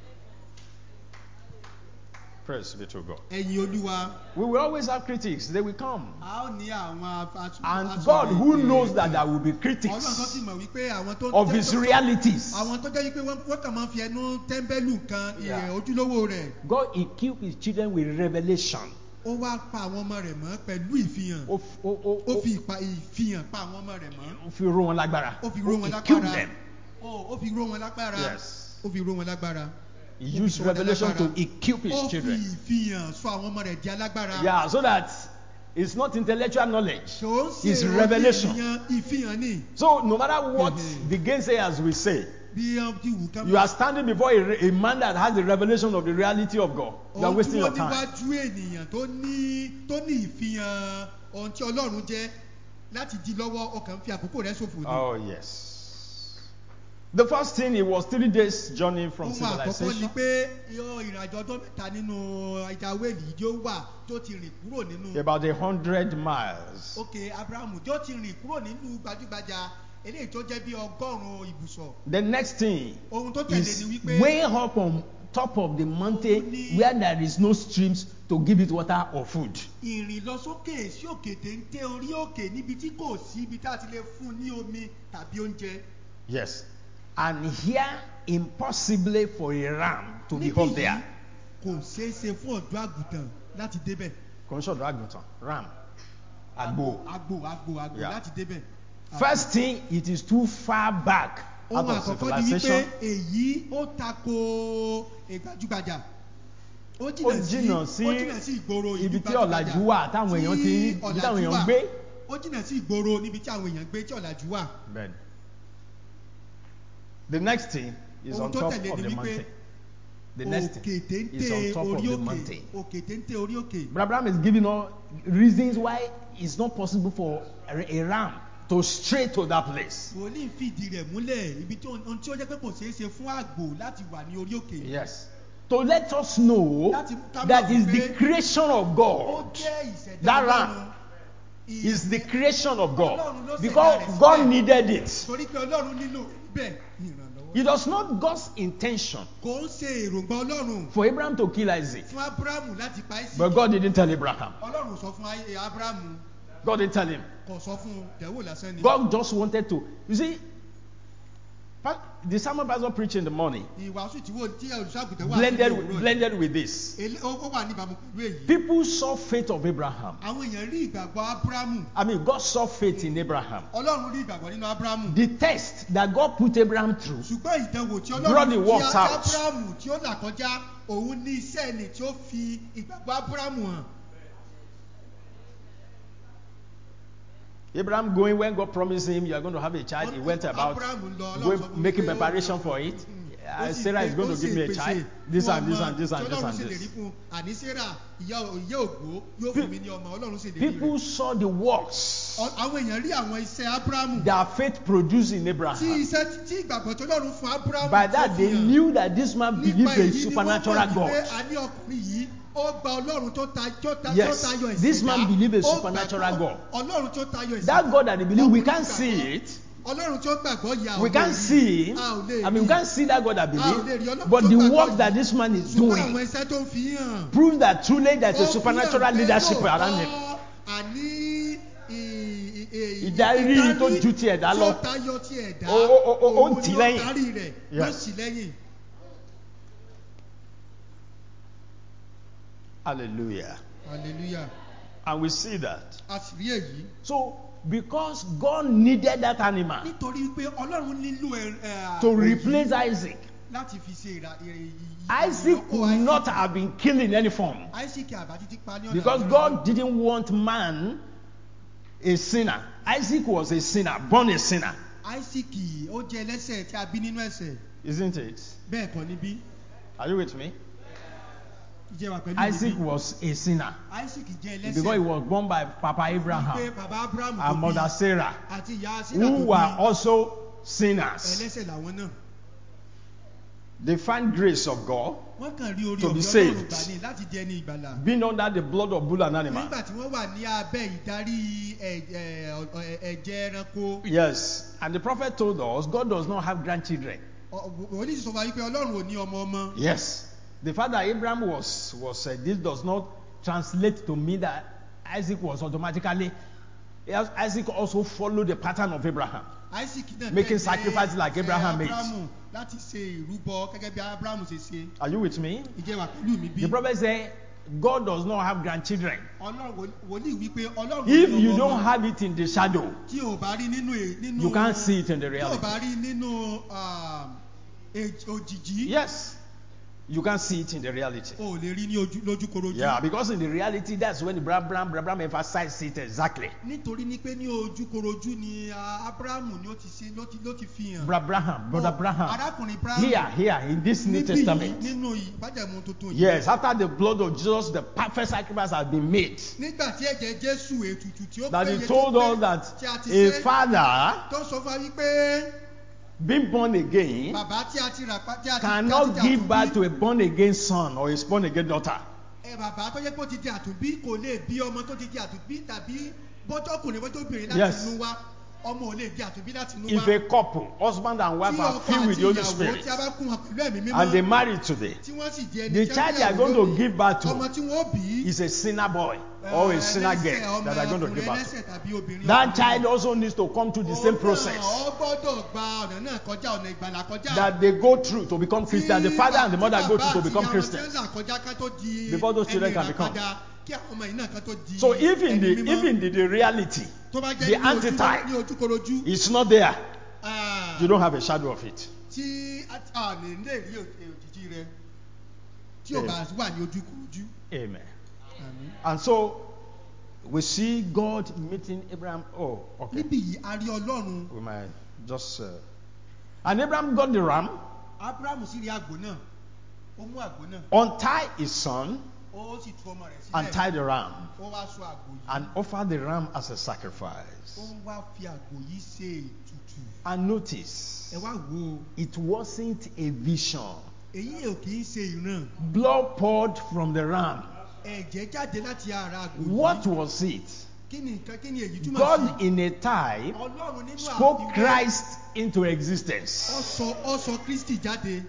Praise be to God. Ẹ̀yin Olúwa, We will always have critics. They will come. a ó ní àwọn aṣọ. And God, who knows that there will be Ọlọ́run tó critics sì mọ̀ wípé àwọn tó of His realities, àwọn tó jẹ́ wípé wọ́n wọ́n kàn máa fi ẹnu tẹ́ḿbẹ́lú kan Yeah. ìyẹn ojúlówó rẹ̀. God equipped His children with revelation. Ó wá pa àwọn ọmọ rẹ̀ mọ́ pẹ̀lú ìfihàn. Ó f- ó- ó- Ó ó- fi ìpa ìfihàn pa àwọn ọmọ rẹ̀ mọ́. ó fi ró wọn lágbára. Ó fi ró wọn Ó equipped lágbára. them. Ó ó fi ró wọn lágbára. Yes. Ó fi ró wọn lágbára. He Ó fi used sọ wọ́n revelation to lágbára. equip His Ó fi children. ìfihàn sọ àwọn ọmọ rẹ̀ di alágbára. Yeah, so that it's not intellectual knowledge. Kò ń ṣe It's òye revelation. ènìyàn, ìfihàn ni. So no matter what Mhm. the gainsayers will say, Bí wọ́n ti wù ká you are standing before a, re- a man that has the revelation of the reality of God. You are Ohun tí wasting your wọ́n time. níwájú ènìyàn tó ní tó ní ìfihàn ohun tí Ọlọ́run jẹ́ láti di lọ́wọ́ ọkàn fi àkókò rẹ̀ ṣòfò ni. Oh yes. The first thing, it was three days journey from Ohun àkọ́kọ́ ni civilization. pé yọ ìrìnàjò ọdún mẹ́ta nínú ẹja wéèlì tí ó wà tó ti rìn kúrò nínú. About a hundred miles. Ok Abrahamu tí ó ti rìn kúrò nínú gbajúgbajà eléyìí tó jẹ́ bí ọgọ́rùn-ún ibùsọ̀. The next thing Ohun tó tẹ̀lé is ni wípé way up on top of the mountain where there is no streams to give it water or food. ìrìn lọ sókè sí òkè téńté orí òkè níbi tí kò sí ibi tá a ti lè fún ní omi tàbí oúnjẹ. Yes. And here, impossibly for a ram to be Níbí up there. yìí kò ṣeé ṣe fún ọ̀dọ́ àgùntàn láti débẹ̀. Consult Dragonton, ram, agbo. Agbo agbo agbo Yeah. láti débẹ̀. First thing, it is too far back out Ohun of àkọ́kọ́ ni wípé civilization. èyí ó tako ìgbàjúgbajà. Ó Ó jìnnà sí jìnnà sí ó jìnnà sí ìgboro ìlú ibi tí gbajúgbajà. ọ̀làjú wà táwọn èèyàn ti Tí ibi táwọn ọ̀làjú èèyàn wà. ń gbé. Ó jìnnà sí ìgboro níbi tí àwọn èèyàn gbé tí ọ̀làjú wà. Then, the next thing is Ohun on tó top tẹ̀lé of ni the wípé mountain. The next òkè thing is téńté on top of orí the òkè. mountain. Òkè téńté orí òkè. But Abraham is giving us reasons why it's not possible for a, a ram to stray to that place. Wòlíì fìdí rẹ̀ múlẹ̀ ibi tí ohun tí ó jẹ́ pé kò ṣeé ṣe fún àgbò láti wà ní orí òkè. Yes. To let us know Láti ká mọ̀ that is the wípé creation of Ó God. jẹ́ ìṣẹ̀dá That ram. Ọlọ́run. It's the creation of God. Ọlọ́run ló ṣẹ̀dá Because rẹ̀ God síbẹ̀. needed it. Torí pé Ọlọ́run nílò bẹ́ẹ̀ ìrànlọ́wọ́. It was not God's intention Kò ń ṣe èròǹgbà Ọlọ́run for Abraham to kill Isaac. fún Ábúráhámù láti pa Ísíkì. But God didn't tell Abraham. Ọlọ́run sọ fún Á- Ábúráhámù, God didn't tell him. kò sọ fún un, dẹ̀wò lásán ni. God just wanted to. You see, pa- the sermon pastor preached in the morning Ìwàásù tí wọ́n tí olùṣàgùtàn wà blended, ní with- òwúrọ̀ blended with this. yìí. Èlé- ó ó wà níbàámu pẹ̀lú èyí. People saw faith of Abraham. Àwọn èèyàn rí ìgbàgbọ́ Ábúráhámù. I mean, God saw faith in Abraham. Ọlọ́run rí ìgbàgbọ́ nínú Ábúráhámù. The test that God put Abraham through Ṣùgbọ́n ìdánwò tí brought the Ọlọ́run works tí out. Ábúráhámù tí ó là kọjá, òun ní iṣẹ́ ẹni tí ó fi ìgbàgbọ́ Ábúráhámù hàn. Abraham going when God promised him you are going to have a child, he went about Ábúráhámù lọ, Ọlọ́run going, sọ fún making pé ó- preparation for it. Ó Uh, sì Sarah is pé- going ó to give sì me a pèsè child. This fún and this ọmọ and this and tí this Ọlọ́run and ṣèlérí this. fún un. Àní Sarah, ìyá ìyá ògbó yóò Pe- fún mi ní ọmọ, Ọlọ́run ṣèlérí People rẹ̀. saw the works Ọ- Àwọn èèyàn rí àwọn iṣẹ́ Ábúráhámù. that faith produced in Tí Abraham. iṣẹ́ tí ìgbàgbọ́ tí Ọlọ́run fún Ábúráhámù By tó that, fi they hàn. knew that this man Nípa believed a èyí ni wọ́n supernatural mọ̀ wípé God. a ní ọkùnrin yìí ó gba Ọlọ́run tó ta- tó ta- tó Yes, tayọ ìṣẹ̀dá. this man believed a Ó supernatural gbàgbọ́ God. Ọlọ́run tó tayọ ìṣẹ̀dá. That God that they believe, we Ọkùnrin can't gbàgbọ́. see it. Ọlọ́run tó gbàgbọ́ yìí a ò We lè can't rí. see him. A ò lè I mean, we rí. can't see that God that A ò lè rí believe. Ọlọ́run But tó the gbàgbọ́ work yìí. that this man is Ṣùgbọ́n àwọn doing iṣẹ́ tó ń fi hàn. proves that truly there's a Ó fi supernatural hàn pé leadership around him. lóòótọ́ àní ì- ì- ì- Ìdarí tó ìdarí ju ti ẹ̀dá lọ. tó tayọ ti ẹ̀dá. Ó- ó- ó- ó- ó ń Òun tì ni lẹ́yìn. darí rẹ̀ ló Yes. sì lẹ́yìn. Hallelujah. Hallelujah. And we see that. A sì rí èyí. So, because God needed that animal Nítorí pé Ọlọ́run nílò ẹ̀- ẹ̀, to àgbo yìí replace Isaac, láti fi ṣe ìrà ìrè yìí. Isaac could not have been killed in any form. Isaac àbájí ti pa ní ọ̀nà Because àbúrò. God didn't want man a sinner. Isaac was a sinner, born a sinner. Isaac ó jẹ́ ẹlẹ́ṣẹ̀ tí a bí nínú ẹ̀ṣẹ̀. Isn't it? Bẹ́ẹ̀ kọ́ níbí. Are you with me? Ìjẹ́ wà pẹ̀lú Isaac níbí. was a sinner Isaac jẹ́ ẹlẹ́ṣẹ̀. because he was born by Papa Wípé Abraham bàbá Abraham tó and bí Mother Sarah, àti ìyá Sarah tó who bí were also sinners. ẹlẹ́ṣẹ̀ làwọn náà. They find grace of God Wọ́n kàn rí orí To be ọ̀fẹ́ saved. Ọlọ́run gbà ní láti di ẹni ìgbàlà. being under the blood of bull and animal. Nígbà tí wọ́n wà ní abẹ́ ìdarí ẹ̀- ẹ̀- ẹ̀- ẹ̀jẹ̀ ẹranko. Yes, and the prophet told us God does not have grandchildren. Ọ- Wòlíì sì sọ fún wa wípé Ọlọ́run ò ní ọmọ ọmọ. Yes, the father Abraham was was uh, this does not translate to me that Isaac was automatically. Yes, Isaac also followed the pattern of Abraham. Isaac náà Making tẹ̀lé sacrifices like ìfẹ́ Abraham made. Abrahamu láti ṣe ìrúbọ gẹ́gẹ́ bí Abraham ṣe ṣe. Are you with me? Ìjẹ́ wà pẹ̀lú mi bí. The prophet said God does not have grandchildren. Ọlọ́run wò- wòlíì wípé Ọlọ́run ò If ní you ọmọ don't ọmọ. have it in the shadow, Tí o bá rí nínú è- nínú. you can't see it in the Tí o reality. bá rí nínú um, èj- òjìjí. Yes, you can't see it in the reality. O ò lè rí ní ojú- lójúkorojú. Yeah, because in the reality, that's when Abraham, Abraham emphasized it exactly. Nítorí ní pé ní ojúkorojú ni ah, Abrahamu ni ó ti ṣe ló ti ló ti fi hàn. Abraham, brother Oh, Abraham. Arákùnrin Abraham. Here, here, in this New Níbí yìí, Testament. nínú ìbájẹ̀mú tuntun yìí. Yes, after the blood of Jesus, the perfect sacrifice has been made. Nígbà tí ẹ̀jẹ̀ Jésù ètùtù tí ó That péye he tó told pé us that tí a ti a ṣe father tó sọ fún wa wípé being born again bàbá tí a ti rà pa tí a ti cannot tí a ti give àtúnbí, birth to a born again son or a born again daughter. ẹ bàbá tó yẹ kó ti di àtúnbí kò lè bí ọmọ tó ti di àtúnbí tàbí bọ́jọ́ ọkùnrin bọ́jọ́ obìnrin láti Yes. inú wa ọmọ ò lè di àtúnbí láti inú If wa. a couple, husband and wife Tí are ọkọ filled with àti the Holy ìyàwó Spirit tí a bá kún wọn pẹ̀lú ẹ̀mí and they mímọ́ marry today, tí wọ́n sì di ẹni the tí child they are ìyàwó going to lónìí, give birth ọmọ to tí wọ́n bí is a sinner boy or a sinner girl that they are going to give birth to. to. That child also needs to come through the same process Ó gbọ́dọ̀ gba ọ̀nà náà kọjá ọ̀nà ìgbàlà kọjá. that they go through to become Christians. The father and the mother go through to become Tí Christians. bàbá àti ìyá wọn tí ń là kọjá ká tó di Before those children can ẹni become. ìràpadà, kí àwọn ọmọ yìí náà kan tó di So if in the ẹni mímọ́. if in the, the reality Tó bá jẹ́ the ní ojú- antitype ní ojúkorojú, is not there, ah, you don't have a shadow of it. tí a lè lè rí òjijì rẹ tí ò bá wà ní ojúkorojú. Amen. Àmín. And so we see God meeting Abraham. Oh, okay. Níbí yìí a rí Ọlọ́run. We might just uh, and Abraham got the ram, Abrahamu sì rí àgbò náà, ó mú àgbò náà, untied his son, ó sì tú ọmọ rẹ̀ and sílẹ̀, tied the ram, ó wá sọ àgbò yìí, and offered the ram as a ó sacrifice. wá fi àgbò yìí ṣe ètùtù. And notice, Ẹ wá wò ó, it wasn't a vision. èyí ò kì í ṣe ìran. Blood poured from the ram. Ẹ̀jẹ̀ jáde láti ara àgbò What yìí. was it? kí ni nǹkan kí ni èyí túmọ̀ sí? God in a time Ọlọ́run nínú spoke àfiwé, Christ into ó existence. sọ ó sọ Kristi jáde.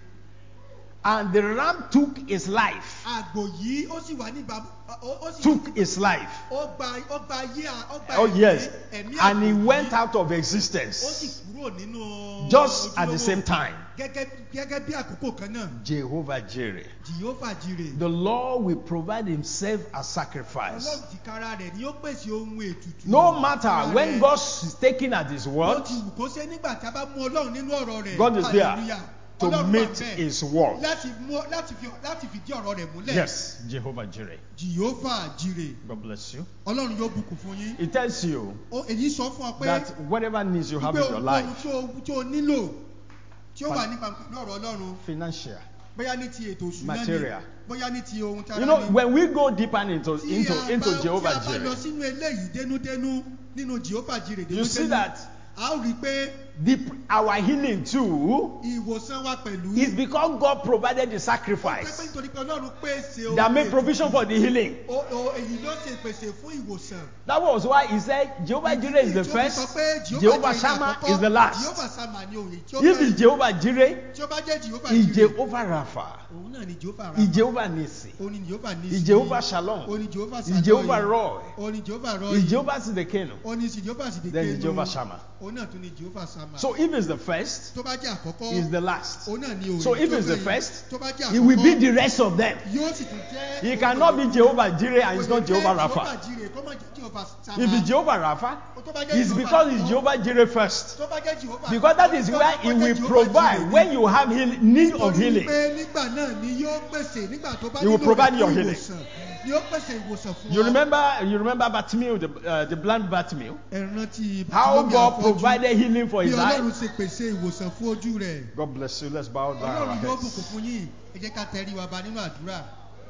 And the ram took his life. Àgbò yìí ó sì wà ní ìbámu ó ó sì Took his life. ó gba ó gba ayé à- ó gba Oh ẹ̀mí- yes. ẹ̀mí And he àgbò went yìí. out of Ó sì existence. kúrò nínú Just at the ojúlówó. same time. Gẹ́gẹ́ gẹ́gẹ́ bí àkókò kan náà. Jehovah Jireh. Jèhófà jírè. The Lord will provide himself as sacrifice. Ọlọ́run tìkára rẹ̀ ni ó pèsè ohun ètùtù. No matter Fúnra when rẹ̀. God is taken at his Ó word, ti wù kó ṣe nígbà tí a bá mú Ọlọ́run nínú ọ̀rọ̀ rẹ̀. God is there Hallelujah. to Ọlọ́run wà meet bẹ́ẹ̀ his word. láti mú láti fi láti fìdí ọ̀rọ̀ rẹ̀ múlẹ̀. Yes, Jehovah Jireh. Jèhófà jírè. God bless you. Ọlọ́run yóò bùkún fún yín. It tells you Ó- èyí sọ fún ọ pé that whatever needs you have wípé in your ohun life, tí o tí o nílò tí ó wà nípa pẹ̀lú ọ̀rọ̀ Ọlọ́run financial, bóyá ní ti ètò òṣùná ni material. bóyá ní ti ohun tí a You rà know, ní. when we go deeper into Tí into a into bá- Jehovah tí a bá lọ Jireh, sínú eléyìí dénúdénú nínú Jèhófà jírè you see dénúdénú that a ó rí i pé the our healing too ìwòsàn wa pẹ̀lú is because God provided the ó jẹ́ pé sacrifice nítorí pé Ọlọ́run pèsè ohun that made ètùtù. provision for the healing. O- o- èyí ló ṣe pèsè fún ìwòsàn. That was why he said Jehovah Jireh is the Ìdí tí ó fi first, sọ pé Jèhófà Jehovah jírè Shammah àkọ́kọ́, is the last. Jèhófà Shammah ni òun èyí tí ó If kẹ́yìn. it's Jehovah Jireh, Tí ó bá jẹ́ Jèhófà it's jírè, Jehovah Rapha, òun náà ni Jèhófà it's Ráfà. Jehovah Nissi, Òun ni Jèhófà Nísì. it's Jehovah Shalom, Òun ni Jèhófà it's Shalom. Jehovah Roy, Òun ni Jèhófà Roy. it's Jehovah Sidekenu, Òun ni sì Jèhófà Sídèkénù. then it's Jehovah Shammah. Òun náà tún ni Jèhófà Shammah. So if it's the first, Tó bá jẹ́ àkọ́kọ́, it's the last. òun náà ni òun So èyí if tó it's the kẹ́yìn. first, Tó bá jẹ́ it will be àkọ́kọ́, the rest of them. yóò sì tún jẹ́. He cannot be Jehovah Jireh and it's not Jehovah Jèhófà Rapha. jírè kó má jẹ́ Jèhófà If Shammah. it's Jehovah Rapha, Tó bá jẹ́ it's Jèhófà because it's àkọ́kọ́, Jehovah Jireh first. tó bá jẹ́ Jèhófà Because that àkọ́kọ́, is tó where bá he jẹ́ will Jèhófà provide jírè when ni. you have heal, need of Nítorí healing. wípé nígbà náà ni yóò pèsè nígbà tó bá He will nílò provide rẹ̀ your fún healing. ìwòsàn. Ni ó pèsè ìwòsàn fún You ọ. remember, you remember Bartimaeus, the, uh, the blind Bartimaeus, Ẹ rántí how Bátílómì God afọ́jú, provided healing for bí his Ọlọ́run eye. ṣe pèsè ìwòsàn fún ojú rẹ̀. God bless you. Let's bow down our Ọlọ́run yóò bùkún heads. fún yín. Ẹ jẹ́ ká tẹrí wa ba nínú àdúrà.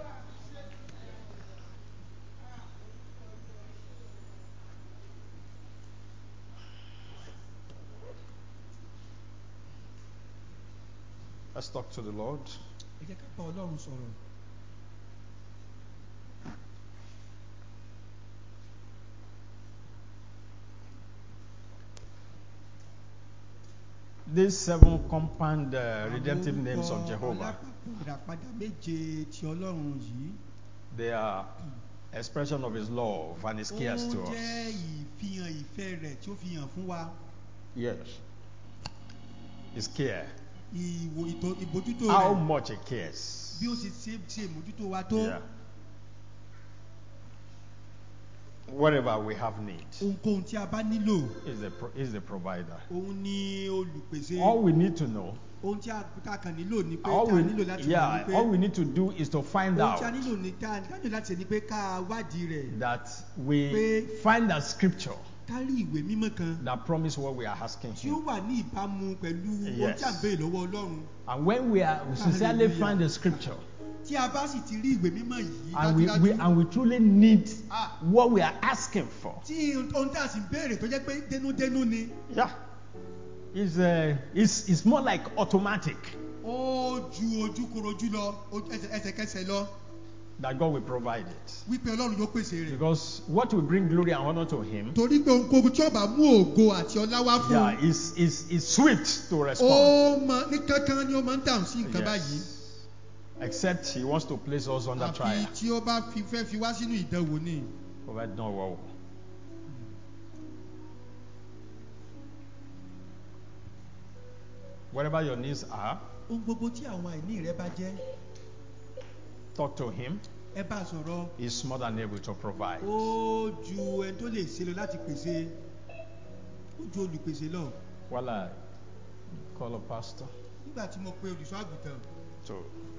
Let's talk to the Lord. Ẹ jẹ́ ká bá Ọlọ́run sọ̀rọ̀. These seven compound uh, redemptive Àwọn names of orúkọ Jehovah, alápapọ̀ ìràpadà méje ti Ọlọ́run yìí. they are expression of his love and his cares to Ó us. jẹ́ ìfihàn ìfẹ́ rẹ̀ tí ó fi hàn fún wa. Yes. His care. Ìwò ìtọ́ ìbójútó How rẹ̀ much he cares. bí ó ṣe ṣe ṣe ìmójútó wa tó. Yeah. Whatever we have need, Ohunkóhun tí a bá nílò, is the pro- is the provider. òun ni olùpèsè. All we need to know, Ohun tí a tá a kàn nílò ni pé all tá a we nílò láti mọ̀ yeah, ni pé all we need to do is to find ohun tí a out nílò ni ká ká nílò láti ṣe ni pé ká wádìí rẹ̀. that we Pé- find that scripture Ká rí ìwé mímọ́ kan that promise what we are asking tí ó him. wà ní ìbámu pẹ̀lú ohun Yes. tí a ń béèrè lọ́wọ́ Ọlọ́run. And when we are we sincerely Hallelujah. find the scripture Tí a bá sì ti rí ìwé mímọ́ yìí and we, we dájúdájú, and we truly need Ah. what we are asking for, tí ohun tí a sì ń béèrè tó jẹ́ pé dénúdénú ni, yeah, it's uh, it's it's more like automatic ó ju ojúkorojú lọ, ojú- ẹsẹ̀- ẹsẹ̀kẹsẹ̀ lọ, that God will provide it. wípé Ọlọ́run yóò pèsè rẹ̀. Because what will bring glory and honor to him, Torí pé ohunkóhun tí ó bá mú ògo àti ọlá wá fún yeah, un, is is is sweet to respond. ó mọ ní kankan ni ó máa ń dáhùn sí nǹkan báyìí. Yes. Except he wants to place us under Àfi trial. tí ó bá fi fẹ́ fi wá sínú ìdánwò ni. Provide no wow. Whatever your needs are, Ohun gbogbo tí àwọn àìní rẹ bá jẹ́, talk to him. ẹ bá sọ̀rọ̀. He's more than able to provide. Ó ju ẹni tó lè ṣe lọ láti pèsè. Ó ju olùpèsè lọ. While I call a pastor Nígbà tí mo pe olùṣọ́ àgùntàn, to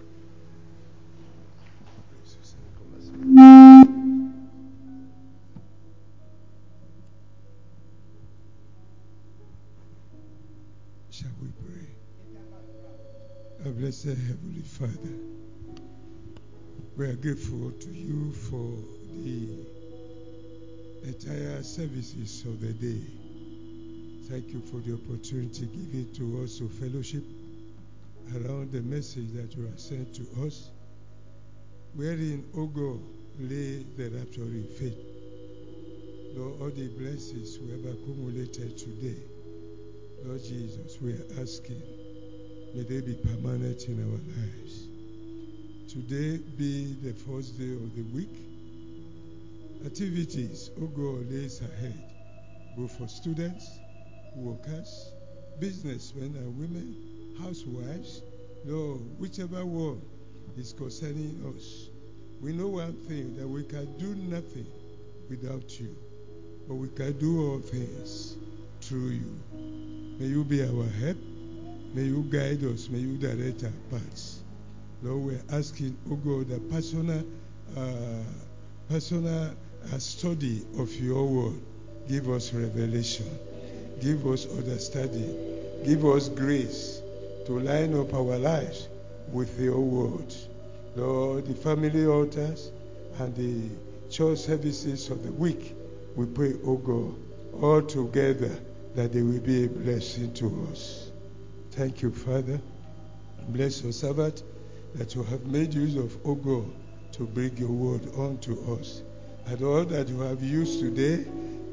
Shall we pray? Our blessed Heavenly Father, we are grateful to you for the entire services of the day. Thank you for the opportunity given to us to fellowship around the message that you have sent to us, wherein, O God, lay the rapture in faith. Lord, all the blessings we have accumulated today, Lord Jesus, we are asking, may they be permanent in our lives. Today be the first day of the week. Activities, oh God, lays ahead, both for students, workers, businessmen and women, housewives, Lord, whichever one is concerning us. We know one thing, that we can do nothing without you, but we can do all things through you. May you be our help. May you guide us. May you direct our paths. Lord, we're asking, oh God, a personal, uh, personal uh, study of your word. Give us revelation. Give us understanding. Give us grace to line up our lives with your word. Lord, the family altars and the church services of the week, we pray, oh God, all together that they will be a blessing to us. Thank you, Father. Bless your servant that you have made use of, oh God, to bring your word unto us. And all that you have used today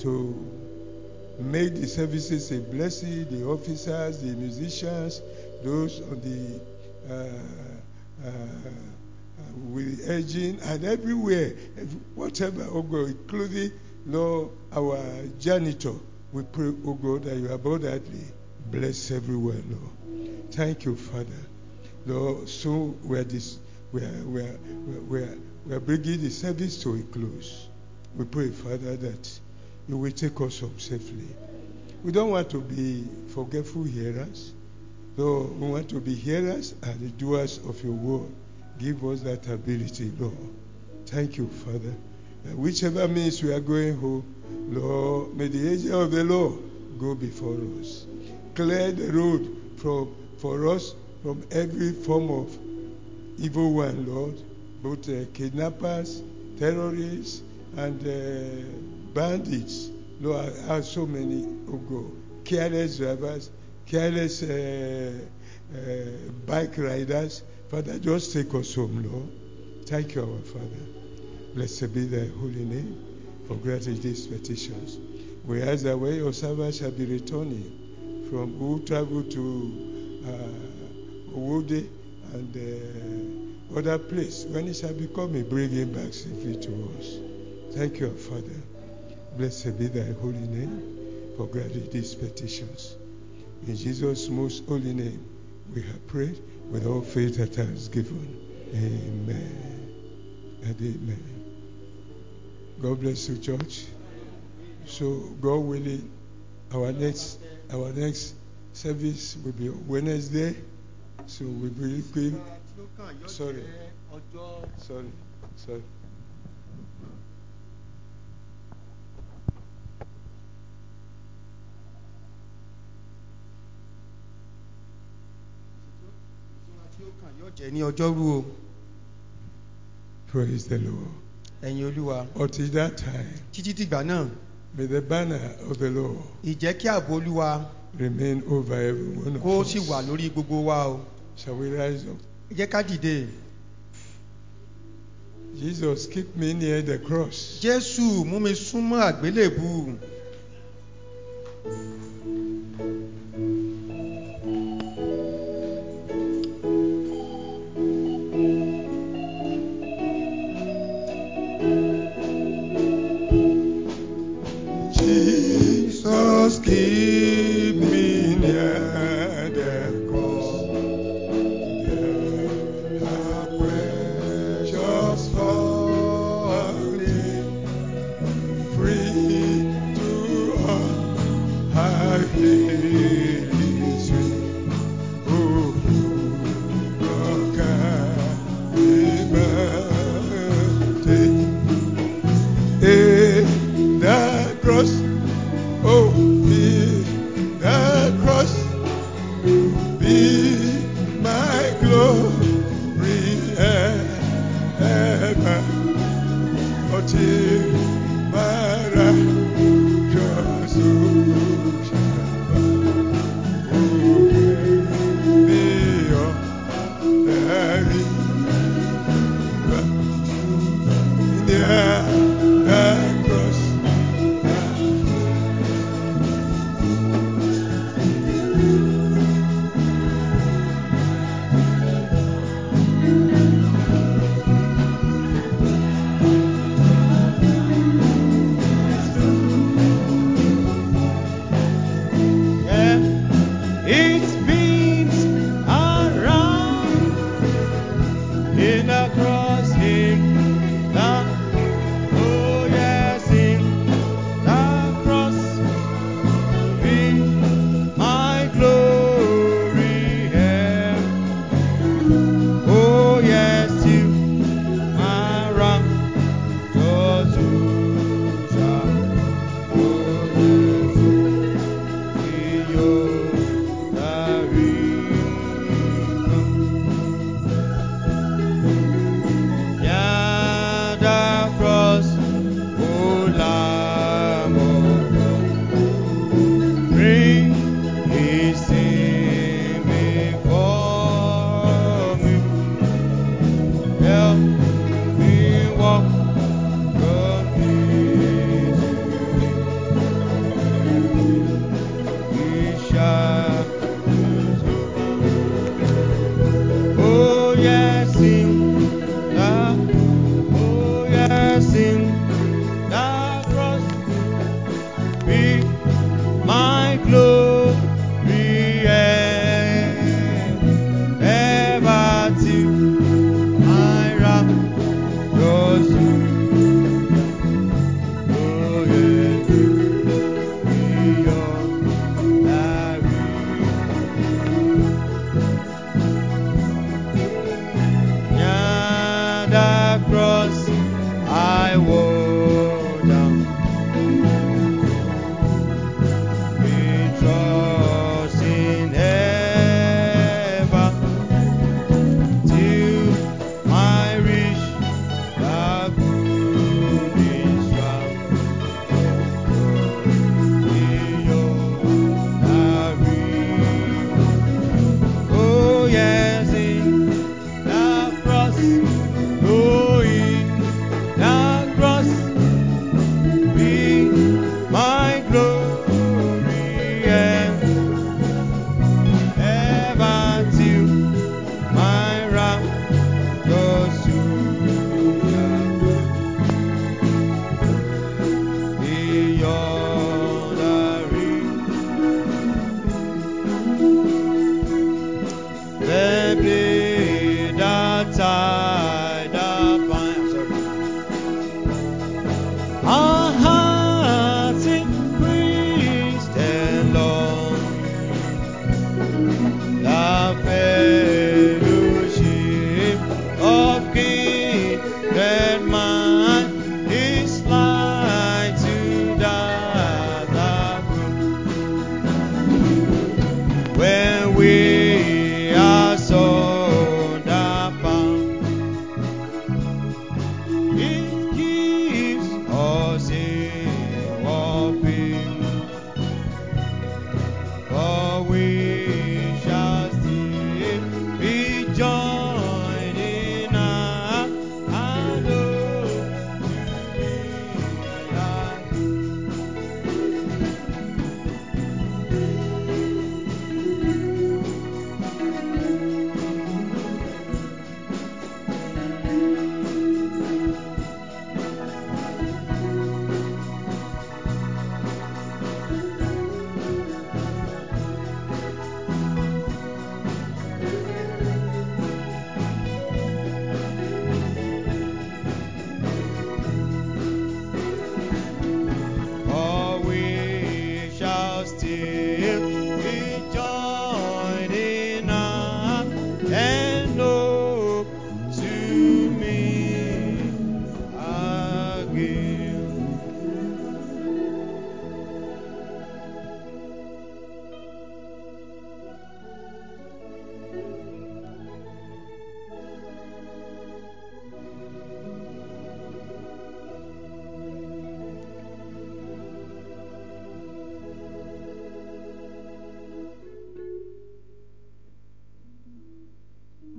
to make the services a blessing, the officers, the musicians, those on the uh, uh, uh, with aging and everywhere, whatever, oh God, including, Lord, our janitor, we pray, oh God, that you abundantly bless everywhere, Lord. Thank you, Father. Lord, so we are, this, we are, we are, we are, we are bringing the service to a close. We pray, Father, that you will take us home safely. We don't want to be forgetful hearers. Lord, we want to be hearers and the doers of your word. Give us that ability, Lord. Thank you, Father. And whichever means we are going home, Lord, may the angel of the Lord go before us. Clear the road from, for us from every form of evil one, Lord. Both uh, kidnappers, terrorists, and uh, bandits. Lord, I have so many, oh God. Careless drivers, careless uh, uh, bike riders. Father, just take us home, Lord. Thank you, our Father. Blessed be thy holy name for granting these petitions. We ask that where your servants shall be returning from who travel to uh, Owode and uh, other place, when it shall be coming, bring him back safely to us. Thank you, our Father. Blessed be thy holy name for granting these petitions. In Jesus' most holy name, we have prayed with all faith that has given. Amen and amen. God bless you, church. So, God willing, our next our next service will be on Wednesday. So we will be sorry, sorry, sorry. Praise the Lord. Ẹ̀yin Olúwa. Until that time, Títí dìgbà náà. may the banner of the Lord Ìjẹ́ kí ààbò Olúwa remain over every one of kó us. sì wà lórí gbogbo wa o. Shall we rise up? Ẹ jẹ́ ká dìde. Jesus, keep me near the cross. Jésù mú mi súnmọ́ àgbélébù. Jesus, keep me near the